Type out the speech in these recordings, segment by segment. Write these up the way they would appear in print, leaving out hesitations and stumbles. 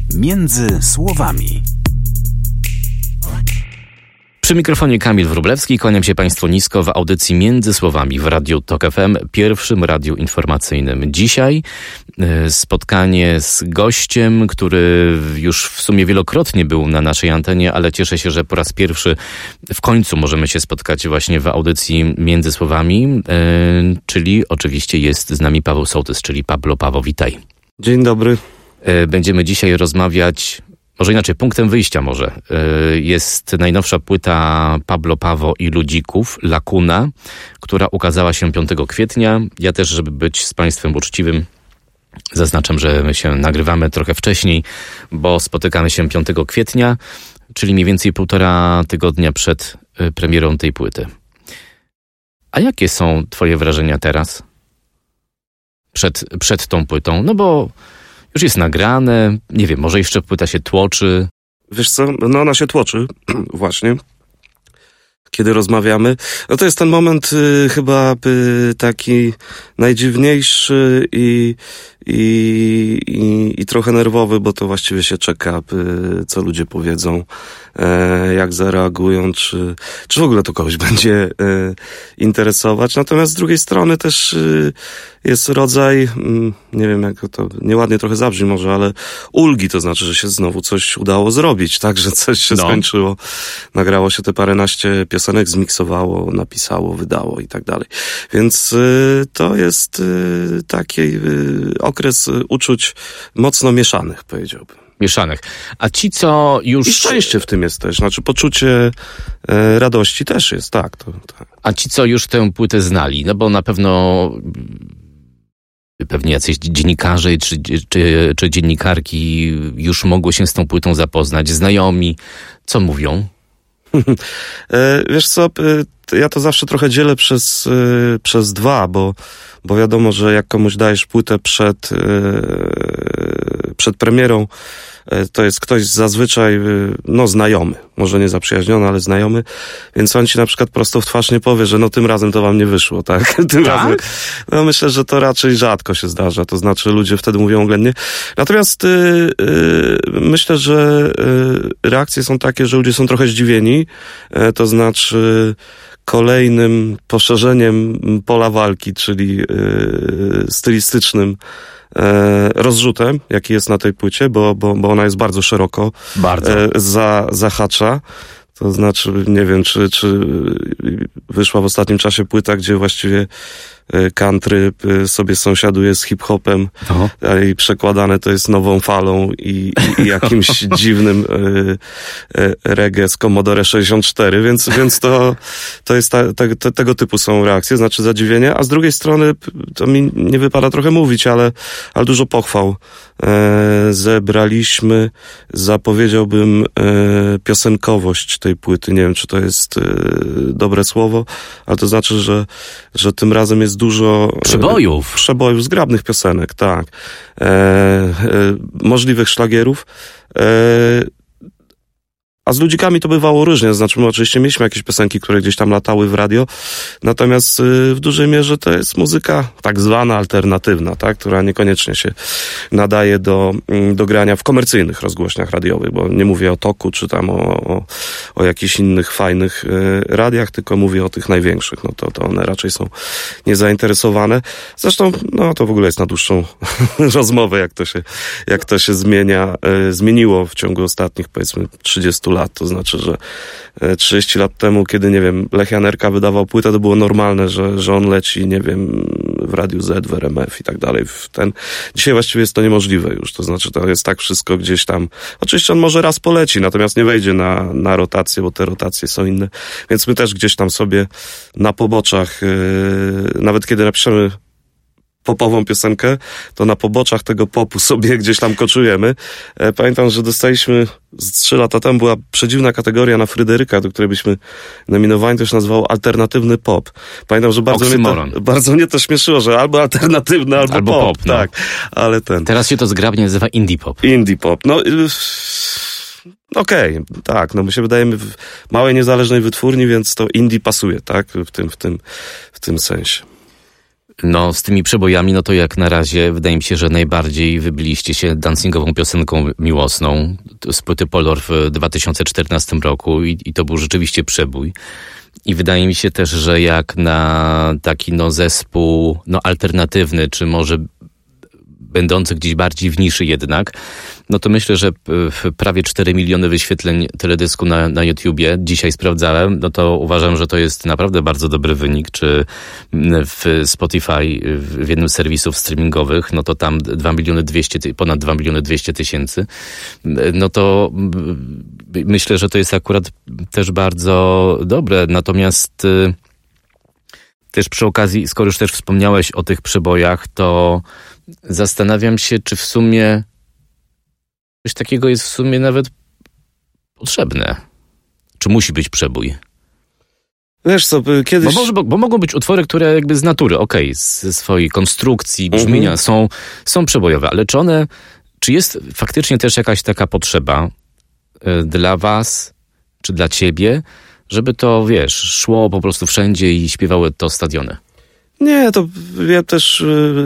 Między słowami. Przy mikrofonie Kamil Wróblewski, kłaniam się Państwu nisko w audycji Między Słowami w Radiu Tok FM, pierwszym radiu informacyjnym. Dzisiaj spotkanie z gościem, który już w sumie wielokrotnie był na naszej antenie, ale cieszę się, że po raz pierwszy w końcu możemy się spotkać właśnie w audycji Między Słowami, czyli oczywiście jest z nami Paweł Sołtys, czyli Pablo. Paweł, witaj. Dzień dobry. Będziemy dzisiaj rozmawiać, może inaczej, punktem wyjścia jest najnowsza płyta Pablo Paweł i Ludzików, Lakuna, która ukazała się 5 kwietnia. Ja też, żeby być z Państwem uczciwym, zaznaczam, że my się nagrywamy trochę wcześniej, bo spotykamy się 5 kwietnia, czyli mniej więcej 1,5 tygodnia przed premierą tej płyty. A jakie są Twoje wrażenia teraz? Przed tą płytą? No bo już jest nagrane, nie wiem, może jeszcze płyta się tłoczy. Wiesz co, no ona się tłoczy, właśnie, kiedy rozmawiamy. No to jest ten moment chyba taki najdziwniejszy i trochę nerwowy, bo to właściwie się czeka, co ludzie powiedzą, jak zareagują, czy w ogóle to kogoś będzie interesować. Natomiast z drugiej strony też jest rodzaj, nie wiem jak to nieładnie trochę zabrzmi może, ale ulgi, to znaczy, że się znowu coś udało zrobić, tak, że coś się skończyło. Nagrało się te paręnaście piosenek, zmiksowało, napisało, wydało i tak dalej. Więc to jest taki okres uczuć mocno mieszanych, powiedziałbym. Mieszanych. A ci, co już... I szczęście w tym jest też, znaczy poczucie radości też jest, tak. A ci, co już tę płytę znali, no bo na pewno pewnie jacyś dziennikarze czy dziennikarki już mogły się z tą płytą zapoznać, znajomi, co mówią? Wiesz co, ja to zawsze trochę dzielę przez dwa, bo wiadomo, że jak komuś dajesz płytę przed premierą, to jest ktoś zazwyczaj, znajomy, może nie zaprzyjaźniony, ale znajomy, więc on ci na przykład prosto w twarz nie powie, że tym razem to wam nie wyszło, tak? Tym razem. Myślę, że to raczej rzadko się zdarza, to znaczy ludzie wtedy mówią oględnie. Natomiast myślę, że reakcje są takie, że ludzie są trochę zdziwieni, to znaczy kolejnym poszerzeniem pola walki, czyli stylistycznym rozrzutem, jaki jest na tej płycie, bo ona jest bardzo szeroko zahacza. To znaczy, nie wiem, czy wyszła w ostatnim czasie płyta, gdzie właściwie country sobie sąsiaduje z hip-hopem i przekładane to jest nową falą i jakimś dziwnym reggae z Commodore 64, więc to jest tego typu są reakcje, znaczy zadziwienie, a z drugiej strony to mi nie wypada trochę mówić, ale dużo pochwał zebraliśmy, powiedziałbym, piosenkowość tej płyty. Nie wiem, czy to jest dobre słowo, ale to znaczy, że tym razem jest dużo przebojów, zgrabnych piosenek, tak. Możliwych szlagierów. A z Ludzikami to bywało różnie, znaczy my oczywiście mieliśmy jakieś piosenki, które gdzieś tam latały w radio, natomiast w dużej mierze to jest muzyka tak zwana alternatywna, tak, która niekoniecznie się nadaje do grania w komercyjnych rozgłośniach radiowych, bo nie mówię o Toku, czy tam o jakichś innych fajnych radiach, tylko mówię o tych największych, no to one raczej są niezainteresowane. Zresztą, to w ogóle jest na dłuższą rozmowę, jak to się zmieniło w ciągu ostatnich, powiedzmy, 30 lat. To znaczy, że 30 lat temu, kiedy, nie wiem, Lech Janerka wydawał płytę, to było normalne, że on leci, nie wiem, w Radiu Z, w RMF i tak dalej. Dzisiaj właściwie jest to niemożliwe już. To znaczy, to jest tak wszystko gdzieś tam. Oczywiście on może raz poleci, natomiast nie wejdzie na rotację, bo te rotacje są inne. Więc my też gdzieś tam sobie na poboczach, nawet kiedy napiszemy popową piosenkę, to na poboczach tego popu sobie gdzieś tam koczujemy. Pamiętam, że dostaliśmy z 3 lata temu, była przedziwna kategoria na Fryderyka, do której byśmy nominowani, to się nazywało alternatywny pop. Pamiętam, że bardzo mnie to śmieszyło, że albo alternatywny, albo pop. Tak, ale Teraz się to zgrabnie nazywa indie pop. Indie pop. Okej, tak, my się wydajemy w małej, niezależnej wytwórni, więc to indie pasuje, tak, w tym sensie. No, z tymi przebojami, no to jak na razie wydaje mi się, że najbardziej wybiliście się dancingową piosenką miłosną z płyty Polor w 2014 roku i to był rzeczywiście przebój. I wydaje mi się też, że jak na taki zespół alternatywny, czy może będący gdzieś bardziej w niszy jednak, no to myślę, że prawie 4 miliony wyświetleń teledysku na YouTubie, dzisiaj sprawdzałem, no to uważam, że to jest naprawdę bardzo dobry wynik, czy w Spotify, w jednym z serwisów streamingowych, no to tam ponad 2 miliony 200 tysięcy, no to myślę, że to jest akurat też bardzo dobre, natomiast też przy okazji, skoro już też wspomniałeś o tych przebojach, to zastanawiam się, czy w sumie coś takiego jest w sumie nawet potrzebne. Czy musi być przebój? Wiesz co, kiedyś... Bo mogą być utwory, które jakby z natury, ze swojej konstrukcji, brzmienia są przebojowe, ale czy jest faktycznie też jakaś taka potrzeba dla was, czy dla ciebie, żeby to, szło po prostu wszędzie i śpiewały to stadiony? Nie, to ja też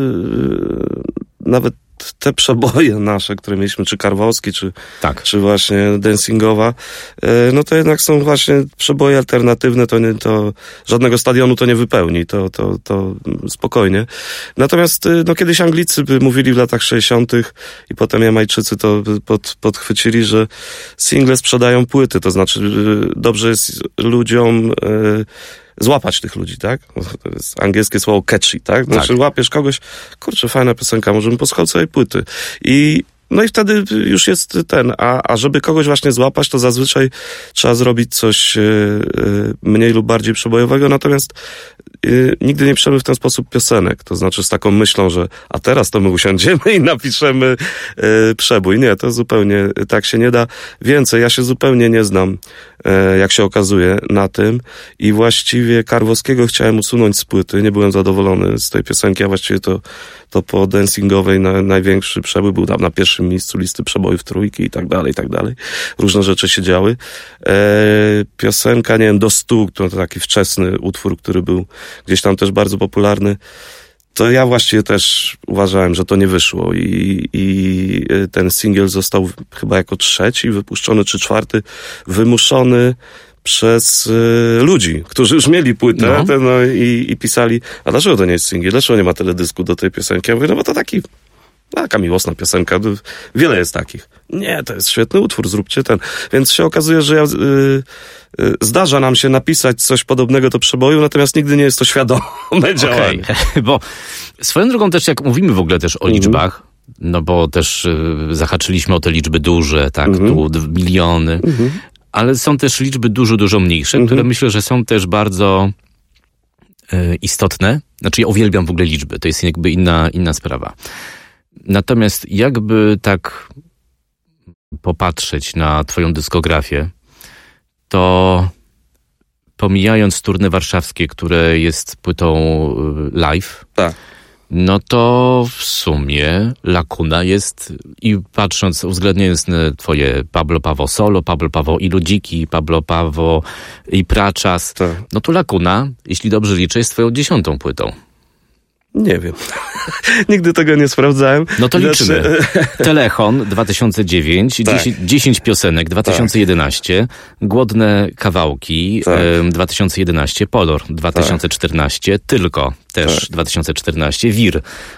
nawet te przeboje nasze, które mieliśmy, czy Karwowski, czy właśnie dancingowa, no to jednak są właśnie przeboje alternatywne, to żadnego stadionu to nie wypełni, to spokojnie. Natomiast kiedyś Anglicy mówili w latach 60. i potem Jamajczycy to podchwycili, że single sprzedają płyty, to znaczy dobrze jest ludziom złapać tych ludzi, tak? To jest angielskie słowo catchy, tak? Znaczy łapiesz kogoś, kurczę, fajna piosenka, możemy posłuchać całej płyty. I wtedy już jest a żeby kogoś właśnie złapać, to zazwyczaj trzeba zrobić coś mniej lub bardziej przebojowego, natomiast nigdy nie piszemy w ten sposób piosenek, to znaczy z taką myślą, że a teraz to my usiądziemy i napiszemy przebój. Nie, to zupełnie tak się nie da. Więcej, ja się zupełnie nie znam, jak się okazuje, na tym i właściwie Karwowskiego chciałem usunąć z płyty, nie byłem zadowolony z tej piosenki, a właściwie to po dancingowej największy przebój był tam na pierwszym miejscu listy przebojów trójki i tak dalej. Różne rzeczy się działy. Piosenka, nie wiem, Do 100, to taki wczesny utwór, który był gdzieś tam też bardzo popularny. To ja właściwie też uważałem, że to nie wyszło i ten singiel został chyba jako 3. wypuszczony, czy 4. wymuszony przez ludzi, którzy już mieli płytę i pisali, a dlaczego to nie jest singiel? Dlaczego nie ma teledysku do tej piosenki? Ja mówię, bo to taka miłosna piosenka, wiele jest takich. Nie, to jest świetny utwór, zróbcie ten. Więc się okazuje, że zdarza nam się napisać coś podobnego do przeboju, natomiast nigdy nie jest to świadome działanie. Bo swoją drogą też, jak mówimy w ogóle też o liczbach, no bo też zahaczyliśmy o te liczby duże, tak, tu miliony, ale są też liczby dużo mniejsze, które myślę, że są też bardzo istotne. Znaczy ja uwielbiam w ogóle liczby, to jest jakby inna sprawa. Natomiast jakby tak popatrzeć na twoją dyskografię, to pomijając turne warszawskie, które jest płytą live, no to w sumie Lakuna jest, i patrząc, uwzględniając twoje Pablo Pawo solo, Pablo Pawo i Ludziki, Pablo Pawo i Praczas, no to Lakuna, jeśli dobrze liczę, jest twoją 10. płytą. Nie wiem. Nigdy tego nie sprawdzałem. No to liczymy. Telechon 2009, 10 piosenek 2011, Głodne kawałki 2011, Polor 2014, Tylko też 2014, Wir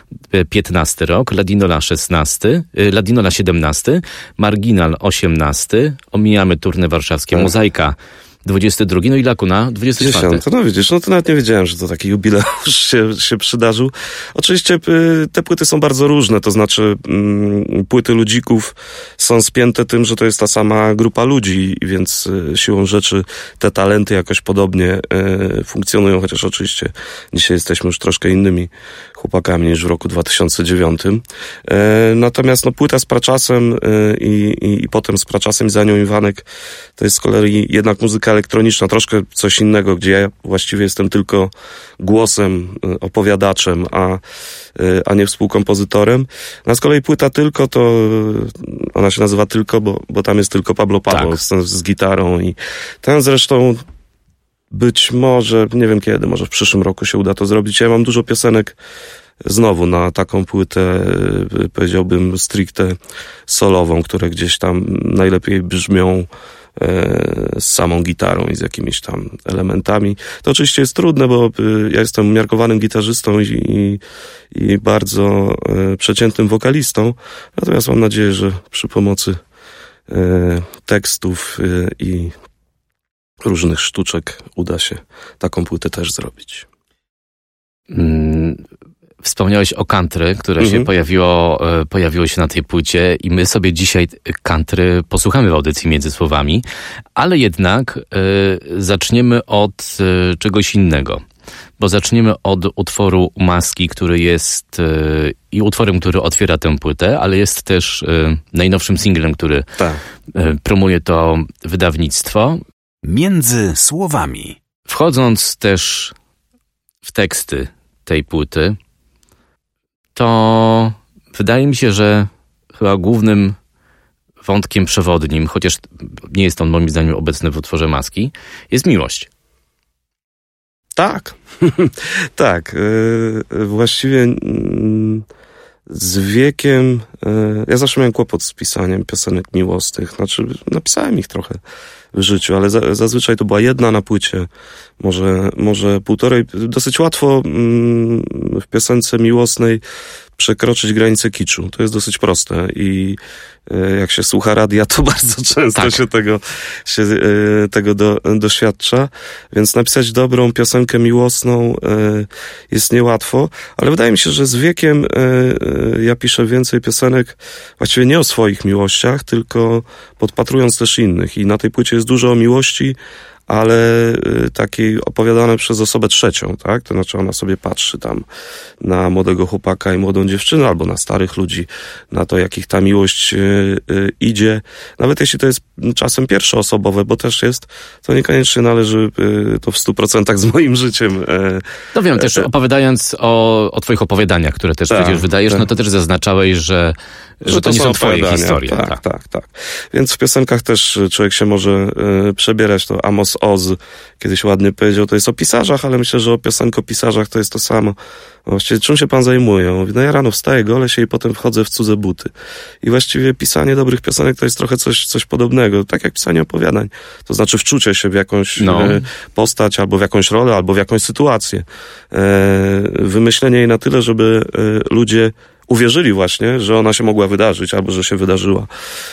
15 rok, Ladinola 17, Marginal 18, omijamy turne warszawskie, Mozaika 22, no i Lakuna 24. 10. No widzisz, to nawet nie wiedziałem, że to taki jubileusz się przydarzył. Oczywiście te płyty są bardzo różne, to znaczy płyty Ludzików są spięte tym, że to jest ta sama grupa ludzi, więc siłą rzeczy te talenty jakoś podobnie funkcjonują, chociaż oczywiście dzisiaj jesteśmy już troszkę innymi chłopakami niż w roku 2009. Natomiast płyta z Praczasem i potem z Praczasem i za nią Iwanek to jest z kolei jednak muzyka elektroniczna, troszkę coś innego, gdzie ja właściwie jestem tylko głosem, opowiadaczem, a nie współkompozytorem. Z kolei płyta Tylko, to ona się nazywa Tylko, bo tam jest tylko Pablo Pawo z gitarą i ten zresztą być może, nie wiem kiedy, może w przyszłym roku się uda to zrobić. Ja mam dużo piosenek znowu na taką płytę, powiedziałbym stricte solową, które gdzieś tam najlepiej brzmią z samą gitarą i z jakimiś tam elementami. To oczywiście jest trudne, bo ja jestem umiarkowanym gitarzystą i bardzo przeciętnym wokalistą, natomiast mam nadzieję, że przy pomocy tekstów i różnych sztuczek uda się taką płytę też zrobić. Wspomniałeś o country, które się pojawiło się na tej płycie i my sobie dzisiaj country posłuchamy w audycji Między Słowami, ale jednak zaczniemy od czegoś innego, bo zaczniemy od utworu Maski, który jest i utworem, który otwiera tę płytę, ale jest też najnowszym singlem, który promuje to wydawnictwo. Między Słowami. Wchodząc też w teksty tej płyty, to wydaje mi się, że chyba głównym wątkiem przewodnim, chociaż nie jest on moim zdaniem obecny w utworze Maski, jest miłość. Tak, tak. Właściwie z wiekiem ja zawsze miałem kłopot z pisaniem piosenek miłosnych. Znaczy napisałem ich trochę w życiu, ale zazwyczaj to była jedna na płycie, może półtorej. Dosyć łatwo w piosence miłosnej przekroczyć granicę kiczu. To jest dosyć proste i jak się słucha radia, to bardzo często się tego doświadcza. Więc napisać dobrą piosenkę miłosną jest niełatwo, ale wydaje mi się, że z wiekiem ja piszę więcej piosenek właściwie nie o swoich miłościach, tylko podpatrując też innych. I na tej płycie jest dużo o miłości, ale takiej opowiadane przez osobę trzecią, tak? To znaczy ona sobie patrzy tam na młodego chłopaka i młodą dziewczynę, albo na starych ludzi, na to, jak ich ta miłość idzie. Nawet jeśli to jest czasem pierwszoosobowe, bo też jest, to niekoniecznie należy to w 100% z moim życiem. No wiem, też opowiadając o twoich opowiadaniach, które też przecież wydajesz, no to też zaznaczałeś, że to nie są twoje historie. Tak. Więc w piosenkach też człowiek się może przebierać. To Amos Oz kiedyś ładnie powiedział, to jest o pisarzach, ale myślę, że o piosenkopisarzach to jest to samo. Właściwie czym się pan zajmuje? On mówi, no ja rano wstaję, golę się i potem wchodzę w cudze buty. I właściwie pisanie dobrych piosenek to jest trochę coś podobnego, tak jak pisanie opowiadań. To znaczy wczucie się w jakąś postać, albo w jakąś rolę, albo w jakąś sytuację. Wymyślenie jej na tyle, żeby ludzie uwierzyli właśnie, że ona się mogła wydarzyć, albo że się wydarzyła.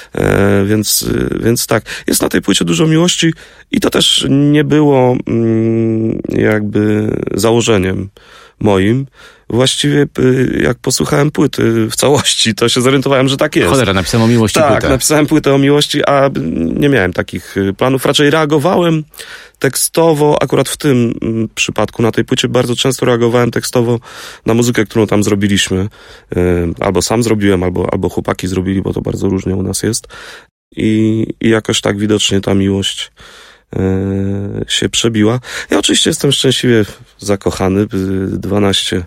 Więc tak, jest na tej płycie dużo miłości i to też nie było jakby założeniem moim. Właściwie jak posłuchałem płyty w całości, to się zorientowałem, że tak jest. Cholera, napisałem o miłości płytę. Tak, napisałem płytę o miłości, a nie miałem takich planów. Raczej reagowałem tekstowo, akurat w tym przypadku, na tej płycie bardzo często reagowałem tekstowo na muzykę, którą tam zrobiliśmy. Albo sam zrobiłem, albo chłopaki zrobili, bo to bardzo różnie u nas jest. I jakoś tak widocznie ta miłość się przebiła. Ja oczywiście jestem szczęśliwie zakochany. 12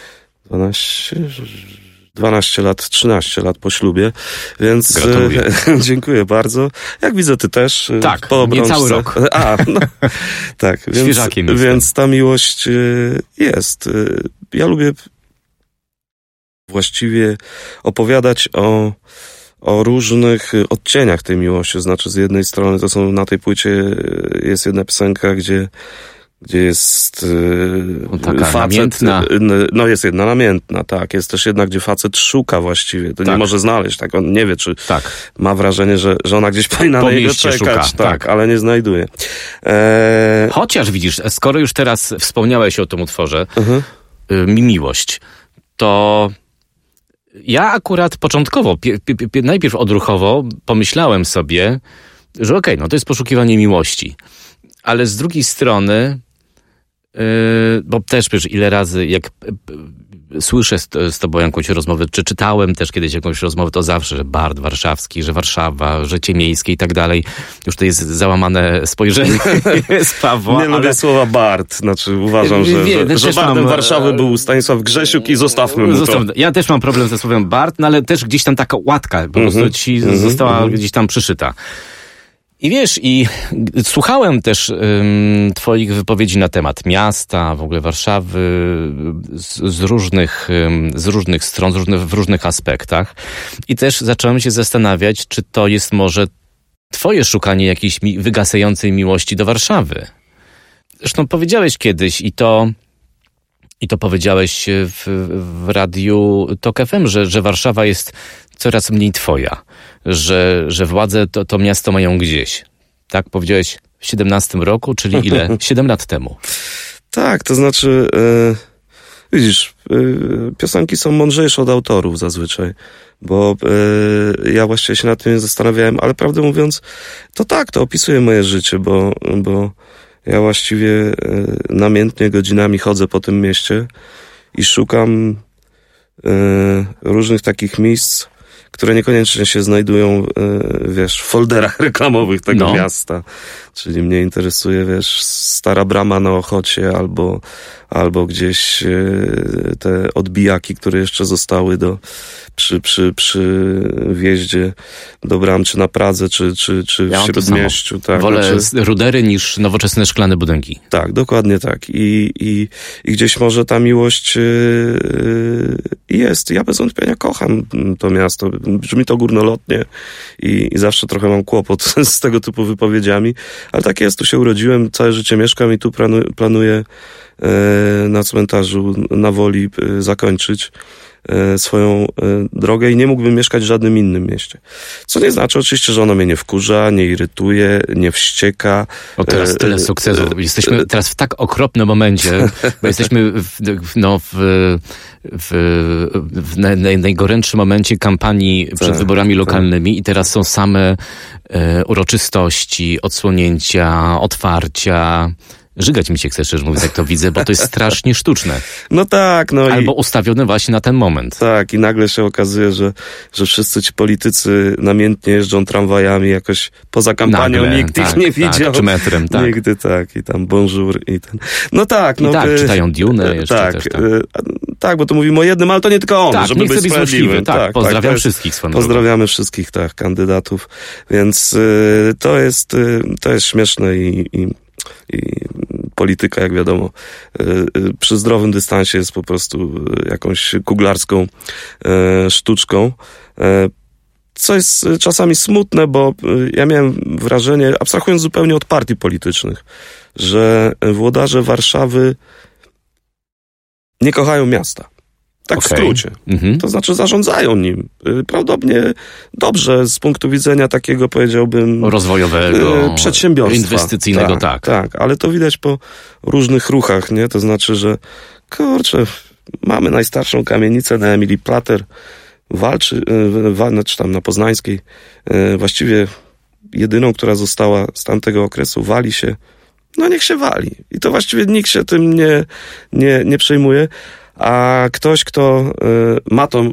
lat, 13 lat po ślubie, więc gratuluję. Dziękuję bardzo. Jak widzę, ty też. Tak, po obrączce. niecały rok. Tak, więc ta miłość jest. Ja lubię właściwie opowiadać o różnych odcieniach tej miłości. Znaczy, z jednej strony to są na tej płycie jest jedna piosenka, gdzie jest taka facet, namiętna. No jest jedna namiętna, tak. Jest też jedna, gdzie facet szuka właściwie. To nie może znaleźć, tak. On nie wie, czy ma wrażenie, że ona gdzieś powinna na niego czekać. Szuka, tak, ale nie znajduje. Chociaż widzisz, skoro już teraz wspomniałeś o tym utworze, miłość, to ja akurat początkowo, najpierw odruchowo pomyślałem sobie, że okej, no to jest poszukiwanie miłości. Ale z drugiej strony, bo też wiesz, ile razy jak słyszę z tobą jakąś rozmowę, czy czytałem też kiedyś jakąś rozmowę, to zawsze, że Bart warszawski, że Warszawa, życie miejskie i tak dalej. Już to jest załamane spojrzenie z Pawła. Nie lubię słowa Bart. Znaczy uważam, że Bartem Warszawy był Stanisław Grzesiuk i zostawmy mu to. Ja też mam problem ze słowem Bart, no ale też gdzieś tam taka łatka po prostu ci została gdzieś tam przyszyta. I wiesz, i słuchałem też twoich wypowiedzi na temat miasta, w ogóle Warszawy, z różnych stron, w różnych aspektach. I też zacząłem się zastanawiać, czy to jest może twoje szukanie jakiejś wygasającej miłości do Warszawy. Zresztą powiedziałeś kiedyś i to powiedziałeś w radiu TOK FM, że Warszawa jest coraz mniej twoja, że władze to miasto mają gdzieś. Tak powiedziałeś w 17 roku, czyli ile? 7 lat temu. Tak, to znaczy, widzisz, piosenki są mądrzejsze od autorów zazwyczaj, bo ja właściwie się nad tym nie zastanawiałem, ale prawdę mówiąc, to tak, to opisuje moje życie, bo ja właściwie namiętnie godzinami chodzę po tym mieście i szukam różnych takich miejsc, które niekoniecznie się znajdują, wiesz, w folderach reklamowych tego miasta. Czyli mnie interesuje, wiesz, Stara Brama na Ochocie albo gdzieś te odbijaki, które jeszcze zostały przy wjeździe do bram, czy na Pradze, czy w Śródmieściu. Tak, wolę rudery niż nowoczesne szklane budynki. Tak, dokładnie tak. I gdzieś może ta miłość jest. Ja bez wątpienia kocham to miasto. Brzmi to górnolotnie i zawsze trochę mam kłopot z tego typu wypowiedziami, ale tak jest, tu się urodziłem, całe życie mieszkam i tu planuję na cmentarzu na Woli zakończyć swoją drogę i nie mógłbym mieszkać w żadnym innym mieście. Co nie znaczy oczywiście, że ono mnie nie wkurza, nie irytuje, nie wścieka. O, teraz tyle sukcesów. Jesteśmy teraz w tak okropnym momencie, bo jesteśmy w najgorętszym momencie kampanii przed wyborami lokalnymi i teraz są same uroczystości, odsłonięcia, otwarcia. Żygać mi się chce, szczerze mówiąc, jak to widzę, bo to jest strasznie sztuczne. No tak, no albo ustawione właśnie na ten moment. Tak, i nagle się okazuje, że wszyscy ci politycy namiętnie jeżdżą tramwajami jakoś poza kampanią, nikt ich nie widział. Czy metrem, tak. Nigdy tak, i tam bonjour i ten. No tak, no. I tak, czytają Dune jeszcze tak, też. Tak. Tak, bo to mówimy o jednym, ale to nie tylko on, tak, żeby być sprawiedliwy. Tak, pozdrawiam wszystkich swoją pozdrawiamy wszystkich, tak, kandydatów. Więc to jest śmieszne i polityka, jak wiadomo, przy zdrowym dystansie jest po prostu jakąś kuglarską sztuczką. Co jest czasami smutne, bo ja miałem wrażenie, abstrahując zupełnie od partii politycznych, że włodarze Warszawy nie kochają miasta. Tak w skrócie. To znaczy zarządzają nim. Prawdopodobnie dobrze z punktu widzenia takiego, powiedziałbym, rozwojowego, przedsiębiorstwa. Inwestycyjnego, tak. Tak, ale to widać po różnych ruchach, nie? To znaczy, że kurczę, mamy najstarszą kamienicę na Emilii Plater, czy tam na Poznańskiej, właściwie jedyną, która została z tamtego okresu, wali się. No niech się wali. I to właściwie nikt się tym nie przejmuje. A ktoś, kto ma to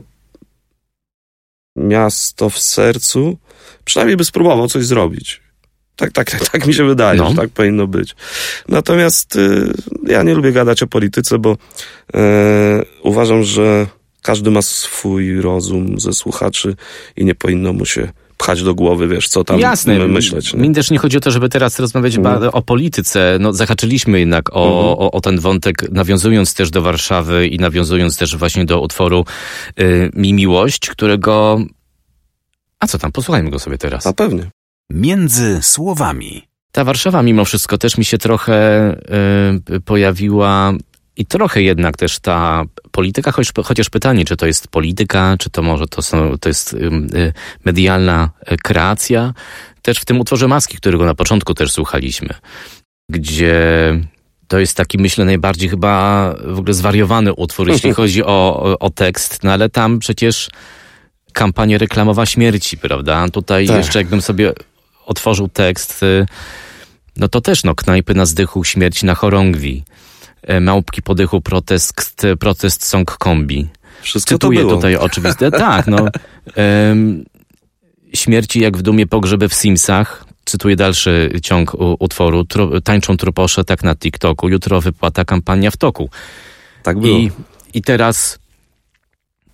miasto w sercu, przynajmniej by spróbował coś zrobić. Tak mi się wydaje, że tak powinno być. Natomiast ja nie lubię gadać o polityce, bo uważam, że każdy ma swój rozum ze słuchaczy i nie powinno mu się pchać do głowy, wiesz, co tam myśleć. Mi też nie chodzi o to, żeby teraz rozmawiać o polityce. No, zahaczyliśmy jednak o ten wątek, nawiązując też do Warszawy i nawiązując też właśnie do utworu Mi Miłość, którego... A co tam? Posłuchajmy go sobie teraz. A pewnie. Między słowami. Ta Warszawa mimo wszystko też mi się trochę pojawiła i trochę jednak też ta polityka, chociaż pytanie, czy to jest polityka, czy to może to jest medialna kreacja, też w tym utworze Maski, którego na początku też słuchaliśmy, gdzie to jest taki, myślę, najbardziej chyba w ogóle zwariowany utwór, jeśli chodzi o tekst, no ale tam przecież kampania reklamowa śmierci, prawda? Tutaj jeszcze jakbym sobie otworzył tekst, no to też knajpy na zdychu, śmierć na chorągwi. Małpki po dychu, protest song kombi. Wszystko Cytuję to było. tutaj oczywiste. Tak, śmierci jak w dumie, pogrzeby w Simsach. Cytuję dalszy ciąg utworu. Tańczą truposze tak na TikToku. Jutro wypłata, kampania w toku. Tak było. I teraz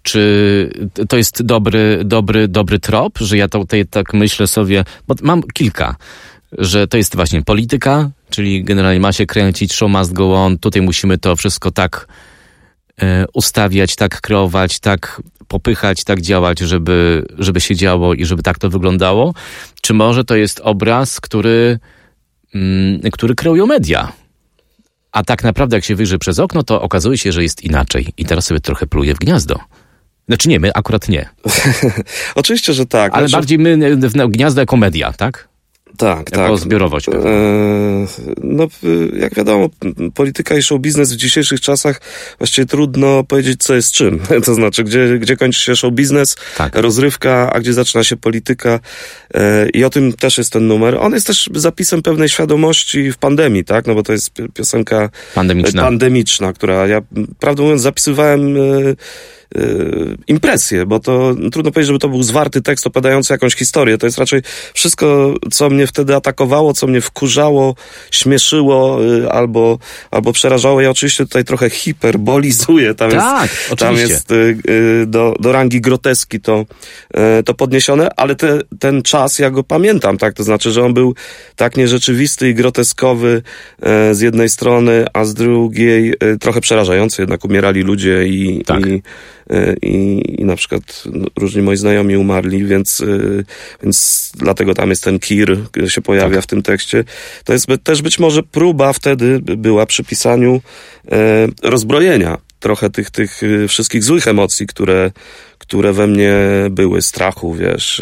Czy to jest dobry trop, że ja tutaj tak myślę sobie, bo mam kilka, że to jest właśnie polityka, czyli generalnie ma się kręcić, show must go on, tutaj musimy to wszystko tak ustawiać, tak kreować, tak popychać, tak działać, żeby się działo i żeby tak to wyglądało? Czy może to jest obraz, który kreują media? A tak naprawdę jak się wyjrzy przez okno, to okazuje się, że jest inaczej. I teraz sobie trochę pluję w gniazdo. Znaczy nie, my akurat nie. Oczywiście, że tak. Ale bardziej my w gniazdo jako media, tak? Tak, jako tak. zbiorowość. No, jak wiadomo, polityka i show biznes w dzisiejszych czasach właściwie trudno powiedzieć, co jest czym. To znaczy, gdzie kończy się show biznes, tak, rozrywka, a gdzie zaczyna się polityka. I o tym też jest ten numer. On jest też zapisem pewnej świadomości w pandemii, tak? No bo to jest piosenka pandemiczna, która ja, prawdę mówiąc, zapisywałem impresję, bo to trudno powiedzieć, żeby to był zwarty tekst opowiadający jakąś historię. To jest raczej wszystko, co mnie wtedy atakowało, co mnie wkurzało, śmieszyło albo przerażało. Ja oczywiście tutaj trochę hiperbolizuję. Tam jest do rangi groteski to podniesione, ale ten czas, ja go pamiętam, tak? To znaczy, że on był tak nierzeczywisty i groteskowy z jednej strony, a z drugiej trochę przerażający. Jednak umierali ludzie i na przykład różni moi znajomi umarli, więc dlatego tam jest ten Kir, się pojawia w tym tekście. To jest też być może próba wtedy była przy pisaniu rozbrojenia trochę tych wszystkich złych emocji, które we mnie były, strachu, wiesz,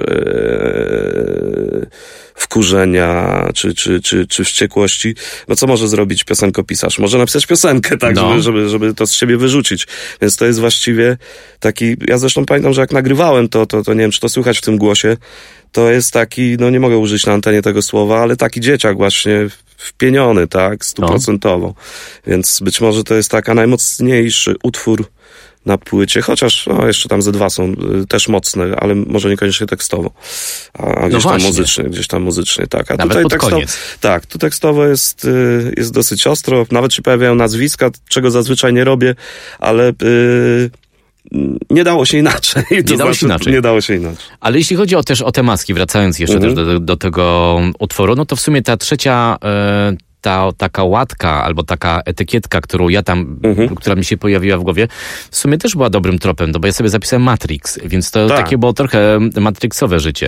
wkurzenia, czy wściekłości. No co może zrobić piosenkopisarz? Może napisać piosenkę, tak, żeby to z siebie wyrzucić. Więc to jest właściwie taki, ja zresztą pamiętam, że jak nagrywałem to nie wiem, czy to słychać w tym głosie, to jest taki, no nie mogę użyć na antenie tego słowa, ale taki dzieciak właśnie wpieniony, tak, 100%. Więc być może to jest taka najmocniejszy utwór na płycie, chociaż jeszcze tam ze dwa są też mocne, ale może niekoniecznie tekstowo, a gdzieś tam muzycznie, tak. A nawet tutaj pod koniec. Tak, tu tekstowo jest dosyć ostro, nawet się pojawiają nazwiska, czego zazwyczaj nie robię, ale nie dało się inaczej. Nie dało się inaczej. Ale jeśli chodzi też o te maski, wracając jeszcze też do tego utworu, no to w sumie ta trzecia ta taka łatka albo taka etykietka, którą ja tam, która mi się pojawiła w głowie, w sumie też była dobrym tropem, no bo ja sobie zapisałem Matrix, więc to takie było trochę matrixowe życie.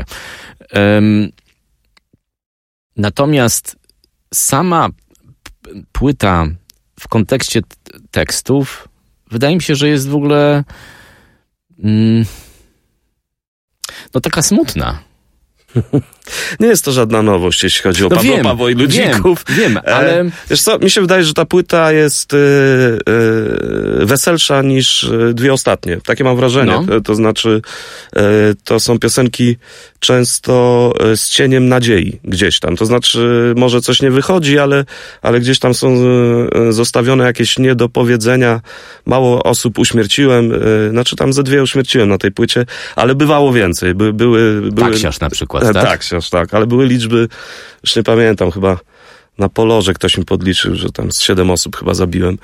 Natomiast sama płyta w kontekście tekstów wydaje mi się, że jest w ogóle no taka smutna. Nie jest to żadna nowość, jeśli chodzi o Pawło i Ludzików. Wiem, ale... Wiesz co, mi się wydaje, że ta płyta jest weselsza niż dwie ostatnie. Takie mam wrażenie. No. To znaczy, to są piosenki często z cieniem nadziei gdzieś tam. To znaczy, może coś nie wychodzi, ale gdzieś tam są zostawione jakieś niedopowiedzenia. Mało osób uśmierciłem. Znaczy, tam ze dwie uśmierciłem na tej płycie, ale bywało więcej. Były Taksiarz na przykład, tak? Taksiarz, tak. Ale były liczby, już nie pamiętam, chyba na Polorze ktoś mi podliczył, że tam z 7 osób chyba zabiłem.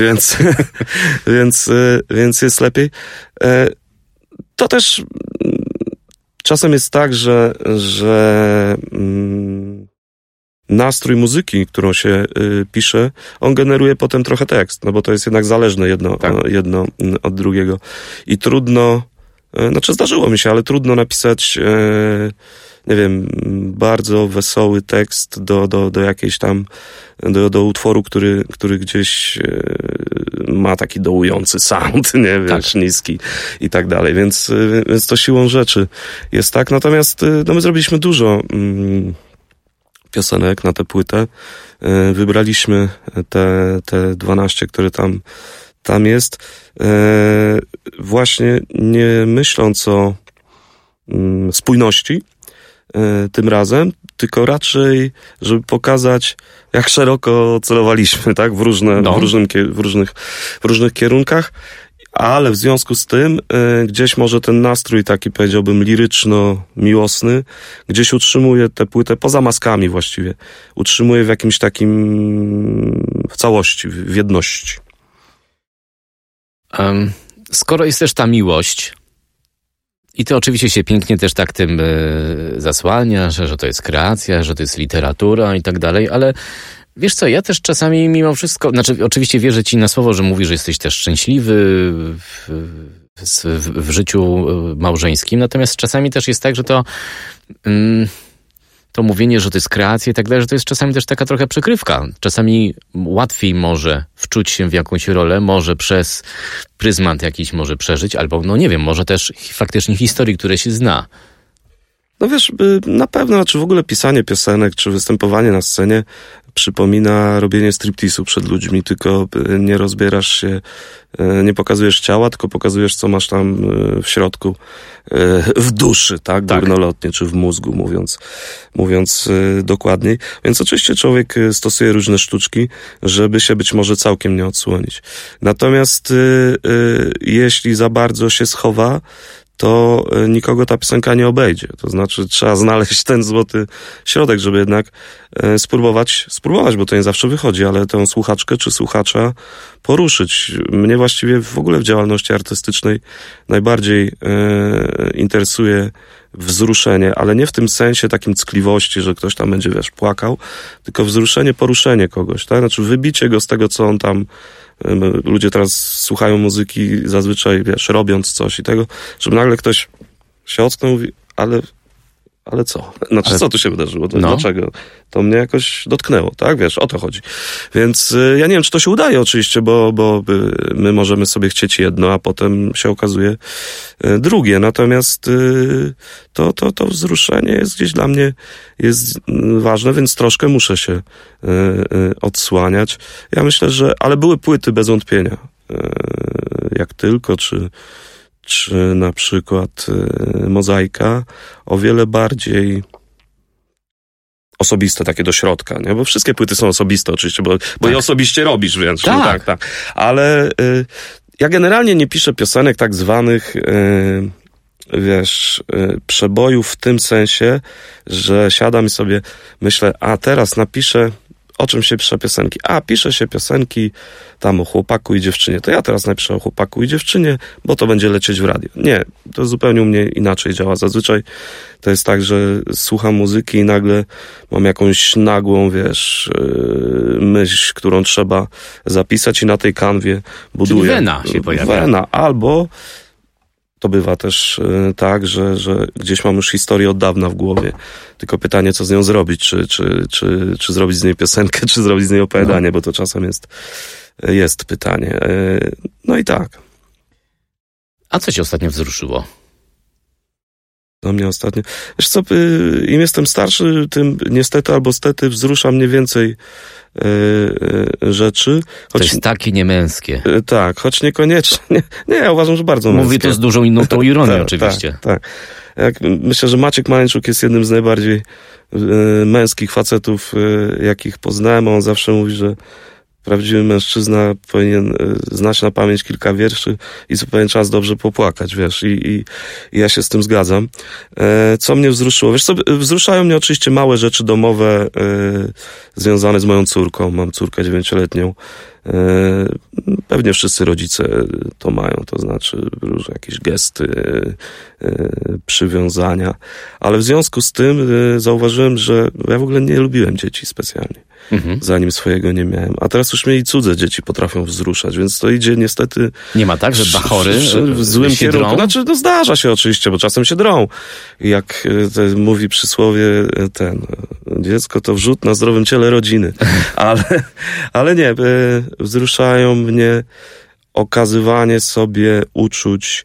Więc jest lepiej. To też czasem jest tak, że nastrój muzyki, którą się pisze, on generuje potem trochę tekst, no bo to jest jednak zależne jedno od drugiego. I trudno, znaczy zdarzyło mi się, ale trudno napisać nie wiem, bardzo wesoły tekst do jakiejś tam, do utworu, który gdzieś ma taki dołujący sound, nie wiesz, niski i tak dalej, więc to siłą rzeczy jest tak. Natomiast no my zrobiliśmy dużo piosenek na tę płytę. Wybraliśmy te 12, które tam jest. Właśnie nie myśląc o spójności tym razem, tylko raczej, żeby pokazać, jak szeroko celowaliśmy, tak, w różnych kierunkach, ale w związku z tym gdzieś może ten nastrój taki, powiedziałbym, liryczno-miłosny, gdzieś utrzymuje tę płytę, poza maskami właściwie, utrzymuje w jakimś takim, w całości, w jedności. skoro jest też ta miłość i ty oczywiście się pięknie też tak tym zasłaniasz, że to jest kreacja, że to jest literatura i tak dalej, ale wiesz co, ja też czasami mimo wszystko, znaczy oczywiście wierzę ci na słowo, że mówisz, że jesteś też szczęśliwy w życiu małżeńskim, natomiast czasami też jest tak, że to mówienie, że to jest kreacja i tak dalej, że to jest czasami też taka trochę przykrywka. Czasami łatwiej może wczuć się w jakąś rolę, może przez pryzmat jakiś może przeżyć, albo no nie wiem, może też faktycznie historii, które się zna. No wiesz, na pewno, czy w ogóle pisanie piosenek, czy występowanie na scenie przypomina robienie striptizu przed ludźmi, tylko nie rozbierasz się, nie pokazujesz ciała, tylko pokazujesz, co masz tam w środku, w duszy, tak? Górnolotnie, czy w mózgu, mówiąc dokładniej. Więc oczywiście człowiek stosuje różne sztuczki, żeby się być może całkiem nie odsłonić. Natomiast jeśli za bardzo się schowa, to nikogo ta piosenka nie obejdzie. To znaczy trzeba znaleźć ten złoty środek, żeby jednak spróbować, bo to nie zawsze wychodzi, ale tę słuchaczkę czy słuchacza poruszyć. Mnie właściwie w ogóle w działalności artystycznej najbardziej interesuje wzruszenie, ale nie w tym sensie takim ckliwości, że ktoś tam będzie, wiesz, płakał, tylko wzruszenie, poruszenie kogoś, tak? Znaczy wybicie go z tego, co on tam. Ludzie teraz słuchają muzyki zazwyczaj, wiesz, robiąc coś i tego, żeby nagle ktoś się ocknął i mówi, ale co? Znaczy, co tu się wydarzyło? Dlaczego? To mnie jakoś dotknęło, tak? Wiesz, o to chodzi. Więc ja nie wiem, czy to się udaje oczywiście, bo my możemy sobie chcieć jedno, a potem się okazuje drugie. Natomiast to wzruszenie jest gdzieś dla mnie jest ważne, więc troszkę muszę się odsłaniać. Ja myślę, ale były płyty bez wątpienia. Jak tylko, czy na przykład Mozaika, o wiele bardziej osobiste, takie do środka, nie? Bo wszystkie płyty są osobiste oczywiście, bo je osobiście robisz, więc tak. Ale ja generalnie nie piszę piosenek tak zwanych przebojów w tym sensie, że siadam i sobie myślę, a teraz napiszę, o czym się pisze piosenki? Pisze się piosenki tam o chłopaku i dziewczynie. To ja teraz napiszę o chłopaku i dziewczynie, bo to będzie lecieć w radio. Nie, to zupełnie u mnie inaczej działa. Zazwyczaj to jest tak, że słucham muzyki i nagle mam jakąś nagłą, myśl, którą trzeba zapisać i na tej kanwie buduję. Czyli wena się pojawia. Wena, albo to bywa też tak, że gdzieś mam już historię od dawna w głowie. Tylko pytanie, co z nią zrobić? Czy zrobić z niej piosenkę, czy zrobić z niej opowiadanie, bo to czasem jest pytanie. No i tak. A co cię ostatnio wzruszyło? No mnie ostatnio. Wiesz co, im jestem starszy, tym niestety albo stety wzrusza mnie więcej rzeczy. To jest takie niemęskie. Tak, choć niekoniecznie. Nie, ja uważam, że bardzo męskie. Mówię to z dużą inną tą ironią oczywiście. Tak. Myślę, że Maciek Maleńczuk jest jednym z najbardziej męskich facetów, jakich poznałem. On zawsze mówi, że prawdziwy mężczyzna powinien znać na pamięć kilka wierszy i co pewien czas dobrze popłakać, wiesz, i ja się z tym zgadzam. Co mnie wzruszyło? Wiesz co, wzruszają mnie oczywiście małe rzeczy domowe związane z moją córką. Mam córkę 9-letnią. Pewnie wszyscy rodzice to mają, to znaczy różne jakieś gesty, przywiązania, ale w związku z tym zauważyłem, że ja w ogóle nie lubiłem dzieci specjalnie. Zanim swojego nie miałem. A teraz już mnie i cudze dzieci potrafią wzruszać, więc to idzie niestety... Nie ma tak, że bachory w złym się kierunku. drą? Znaczy, zdarza się oczywiście, bo czasem się drą. Jak mówi przysłowie dziecko to wrzód na zdrowym ciele rodziny. Ale nie, wzruszają mnie okazywanie sobie uczuć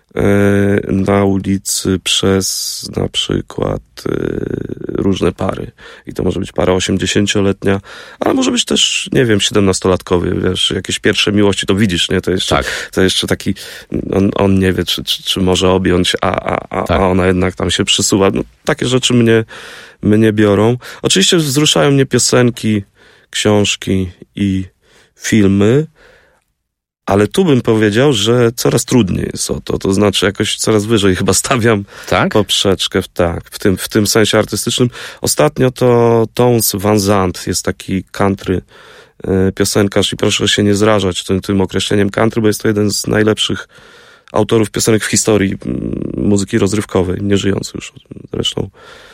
na ulicy przez na przykład różne pary. I to może być para 80-letnia, ale może być też, nie wiem, 17-latkowy, wiesz, jakieś pierwsze miłości, to widzisz, nie? To jeszcze taki, on nie wie, czy może objąć, a ona jednak tam się przysuwa. No, takie rzeczy mnie biorą. Oczywiście wzruszają mnie piosenki, książki i filmy, ale tu bym powiedział, że coraz trudniej jest o to. To znaczy jakoś coraz wyżej chyba stawiam poprzeczkę w tym sensie artystycznym. Ostatnio to Townes Van Zandt jest taki country piosenkarz i proszę się nie zrażać tym określeniem country, bo jest to jeden z najlepszych autorów piosenek w historii muzyki rozrywkowej, nieżyjący już zresztą.